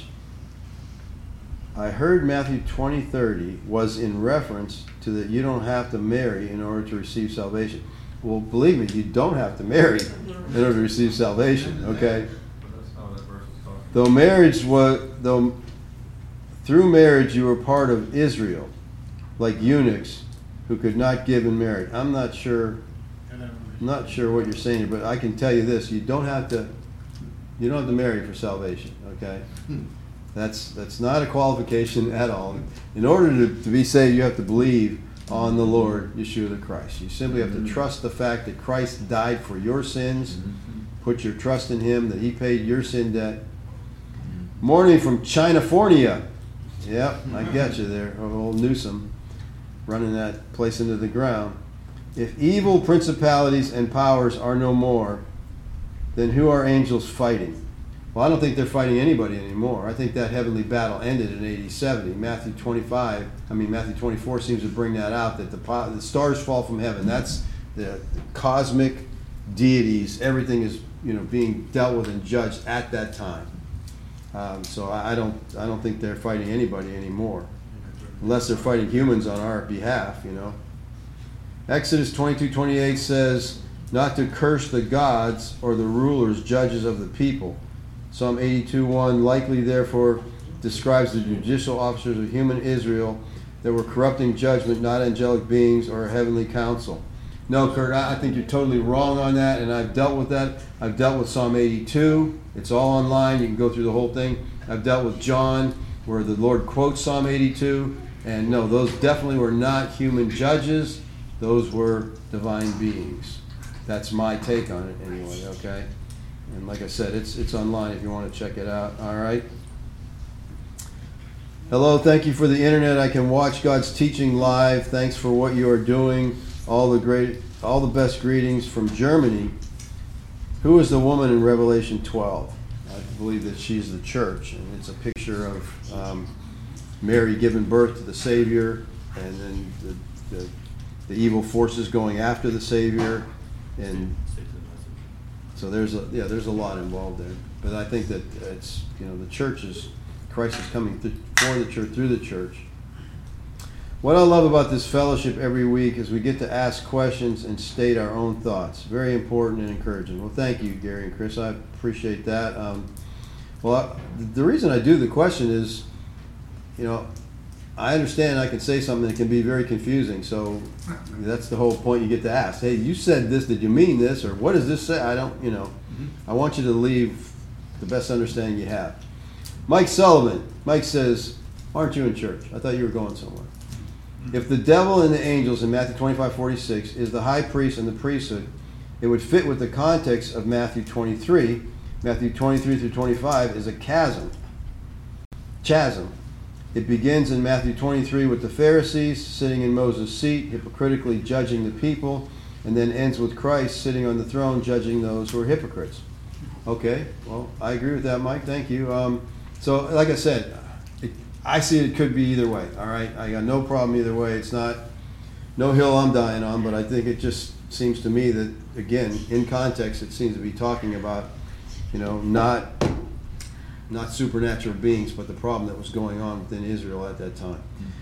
[SPEAKER 2] I heard Matthew twenty thirty was in reference to that you don't have to marry in order to receive salvation. Well, believe me, you don't have to marry in order to receive salvation. Okay. Though marriage was though through marriage you were part of Israel, like eunuchs who could not give in marriage. I'm not sure. Not sure what you're saying, but I can tell you this: you don't have to. You don't have to marry for salvation. Okay. That's that's not a qualification at all. In order to, to be saved, you have to believe on the Lord Yeshua the Christ. You simply have to trust the fact that Christ died for your sins. Put your trust in Him, that He paid your sin debt. Morning from Chinafornia. Yep, I got you there. Old Newsom running that place into the ground. If evil principalities and powers are no more, then who are angels fighting? Well, I don't think they're fighting anybody anymore. I think that heavenly battle ended in A D seventy. Matthew twenty-five, I mean Matthew twenty-four seems to bring that out, that the, the stars fall from heaven. That's the, the cosmic deities. Everything is, you know, being dealt with and judged at that time. Um, so I, I don't, I don't think they're fighting anybody anymore, unless they're fighting humans on our behalf. You know. Exodus twenty-two twenty-eight says not to curse the gods or the rulers, judges of the people. Psalm eighty-two one likely therefore describes the judicial officers of human Israel that were corrupting judgment, not angelic beings or a heavenly council. No, Kurt, I think you're totally wrong on that, and I've dealt with that. I've dealt with Psalm eighty-two. It's all online. You can go through the whole thing. I've dealt with John, where the Lord quotes Psalm eighty-two, and no, those definitely were not human judges. Those were divine beings. That's my take on it anyway, okay? And like I said, it's it's online if you want to check it out. All right. Hello, thank you for the internet. I can watch God's teaching live. Thanks for what you are doing. All the great, all the best greetings from Germany. Who is the woman in Revelation twelve? I believe that she's the church, and it's a picture of um, Mary giving birth to the Savior, and then the, the the evil forces going after the Savior, and so there's a yeah there's a lot involved there. But I think that it's, you know, the church is, Christ is coming th- for the church, through the church. What I love about this fellowship every week is we get to ask questions and state our own thoughts. Very important and encouraging. Well, thank you, Gary and Chris. I appreciate that. Um, well, I, the reason I do the question is, you know, I understand I can say something that can be very confusing. So that's the whole point. You get to ask, hey, you said this. Did you mean this? Or what does this say? I don't, you know. Mm-hmm. I want you to leave the best understanding you have. Mike Sullivan. Mike says, aren't you in church? I thought you were going somewhere. If the devil and the angels in Matthew twenty-five forty-six is the high priest and the priesthood, it would fit with the context of Matthew twenty-three. Matthew twenty-three through twenty-five is a chasm. Chasm. It begins in Matthew twenty-three with the Pharisees sitting in Moses' seat, hypocritically judging the people, and then ends with Christ sitting on the throne judging those who are hypocrites. Okay, well, I agree with that, Mike. Thank you. Um, so, like I said, I see it could be either way, all right? I got no problem either way. It's not, no hill I'm dying on, but I think it just seems to me that, again, in context, it seems to be talking about, you know, not, not supernatural beings, but the problem that was going on within Israel at that time.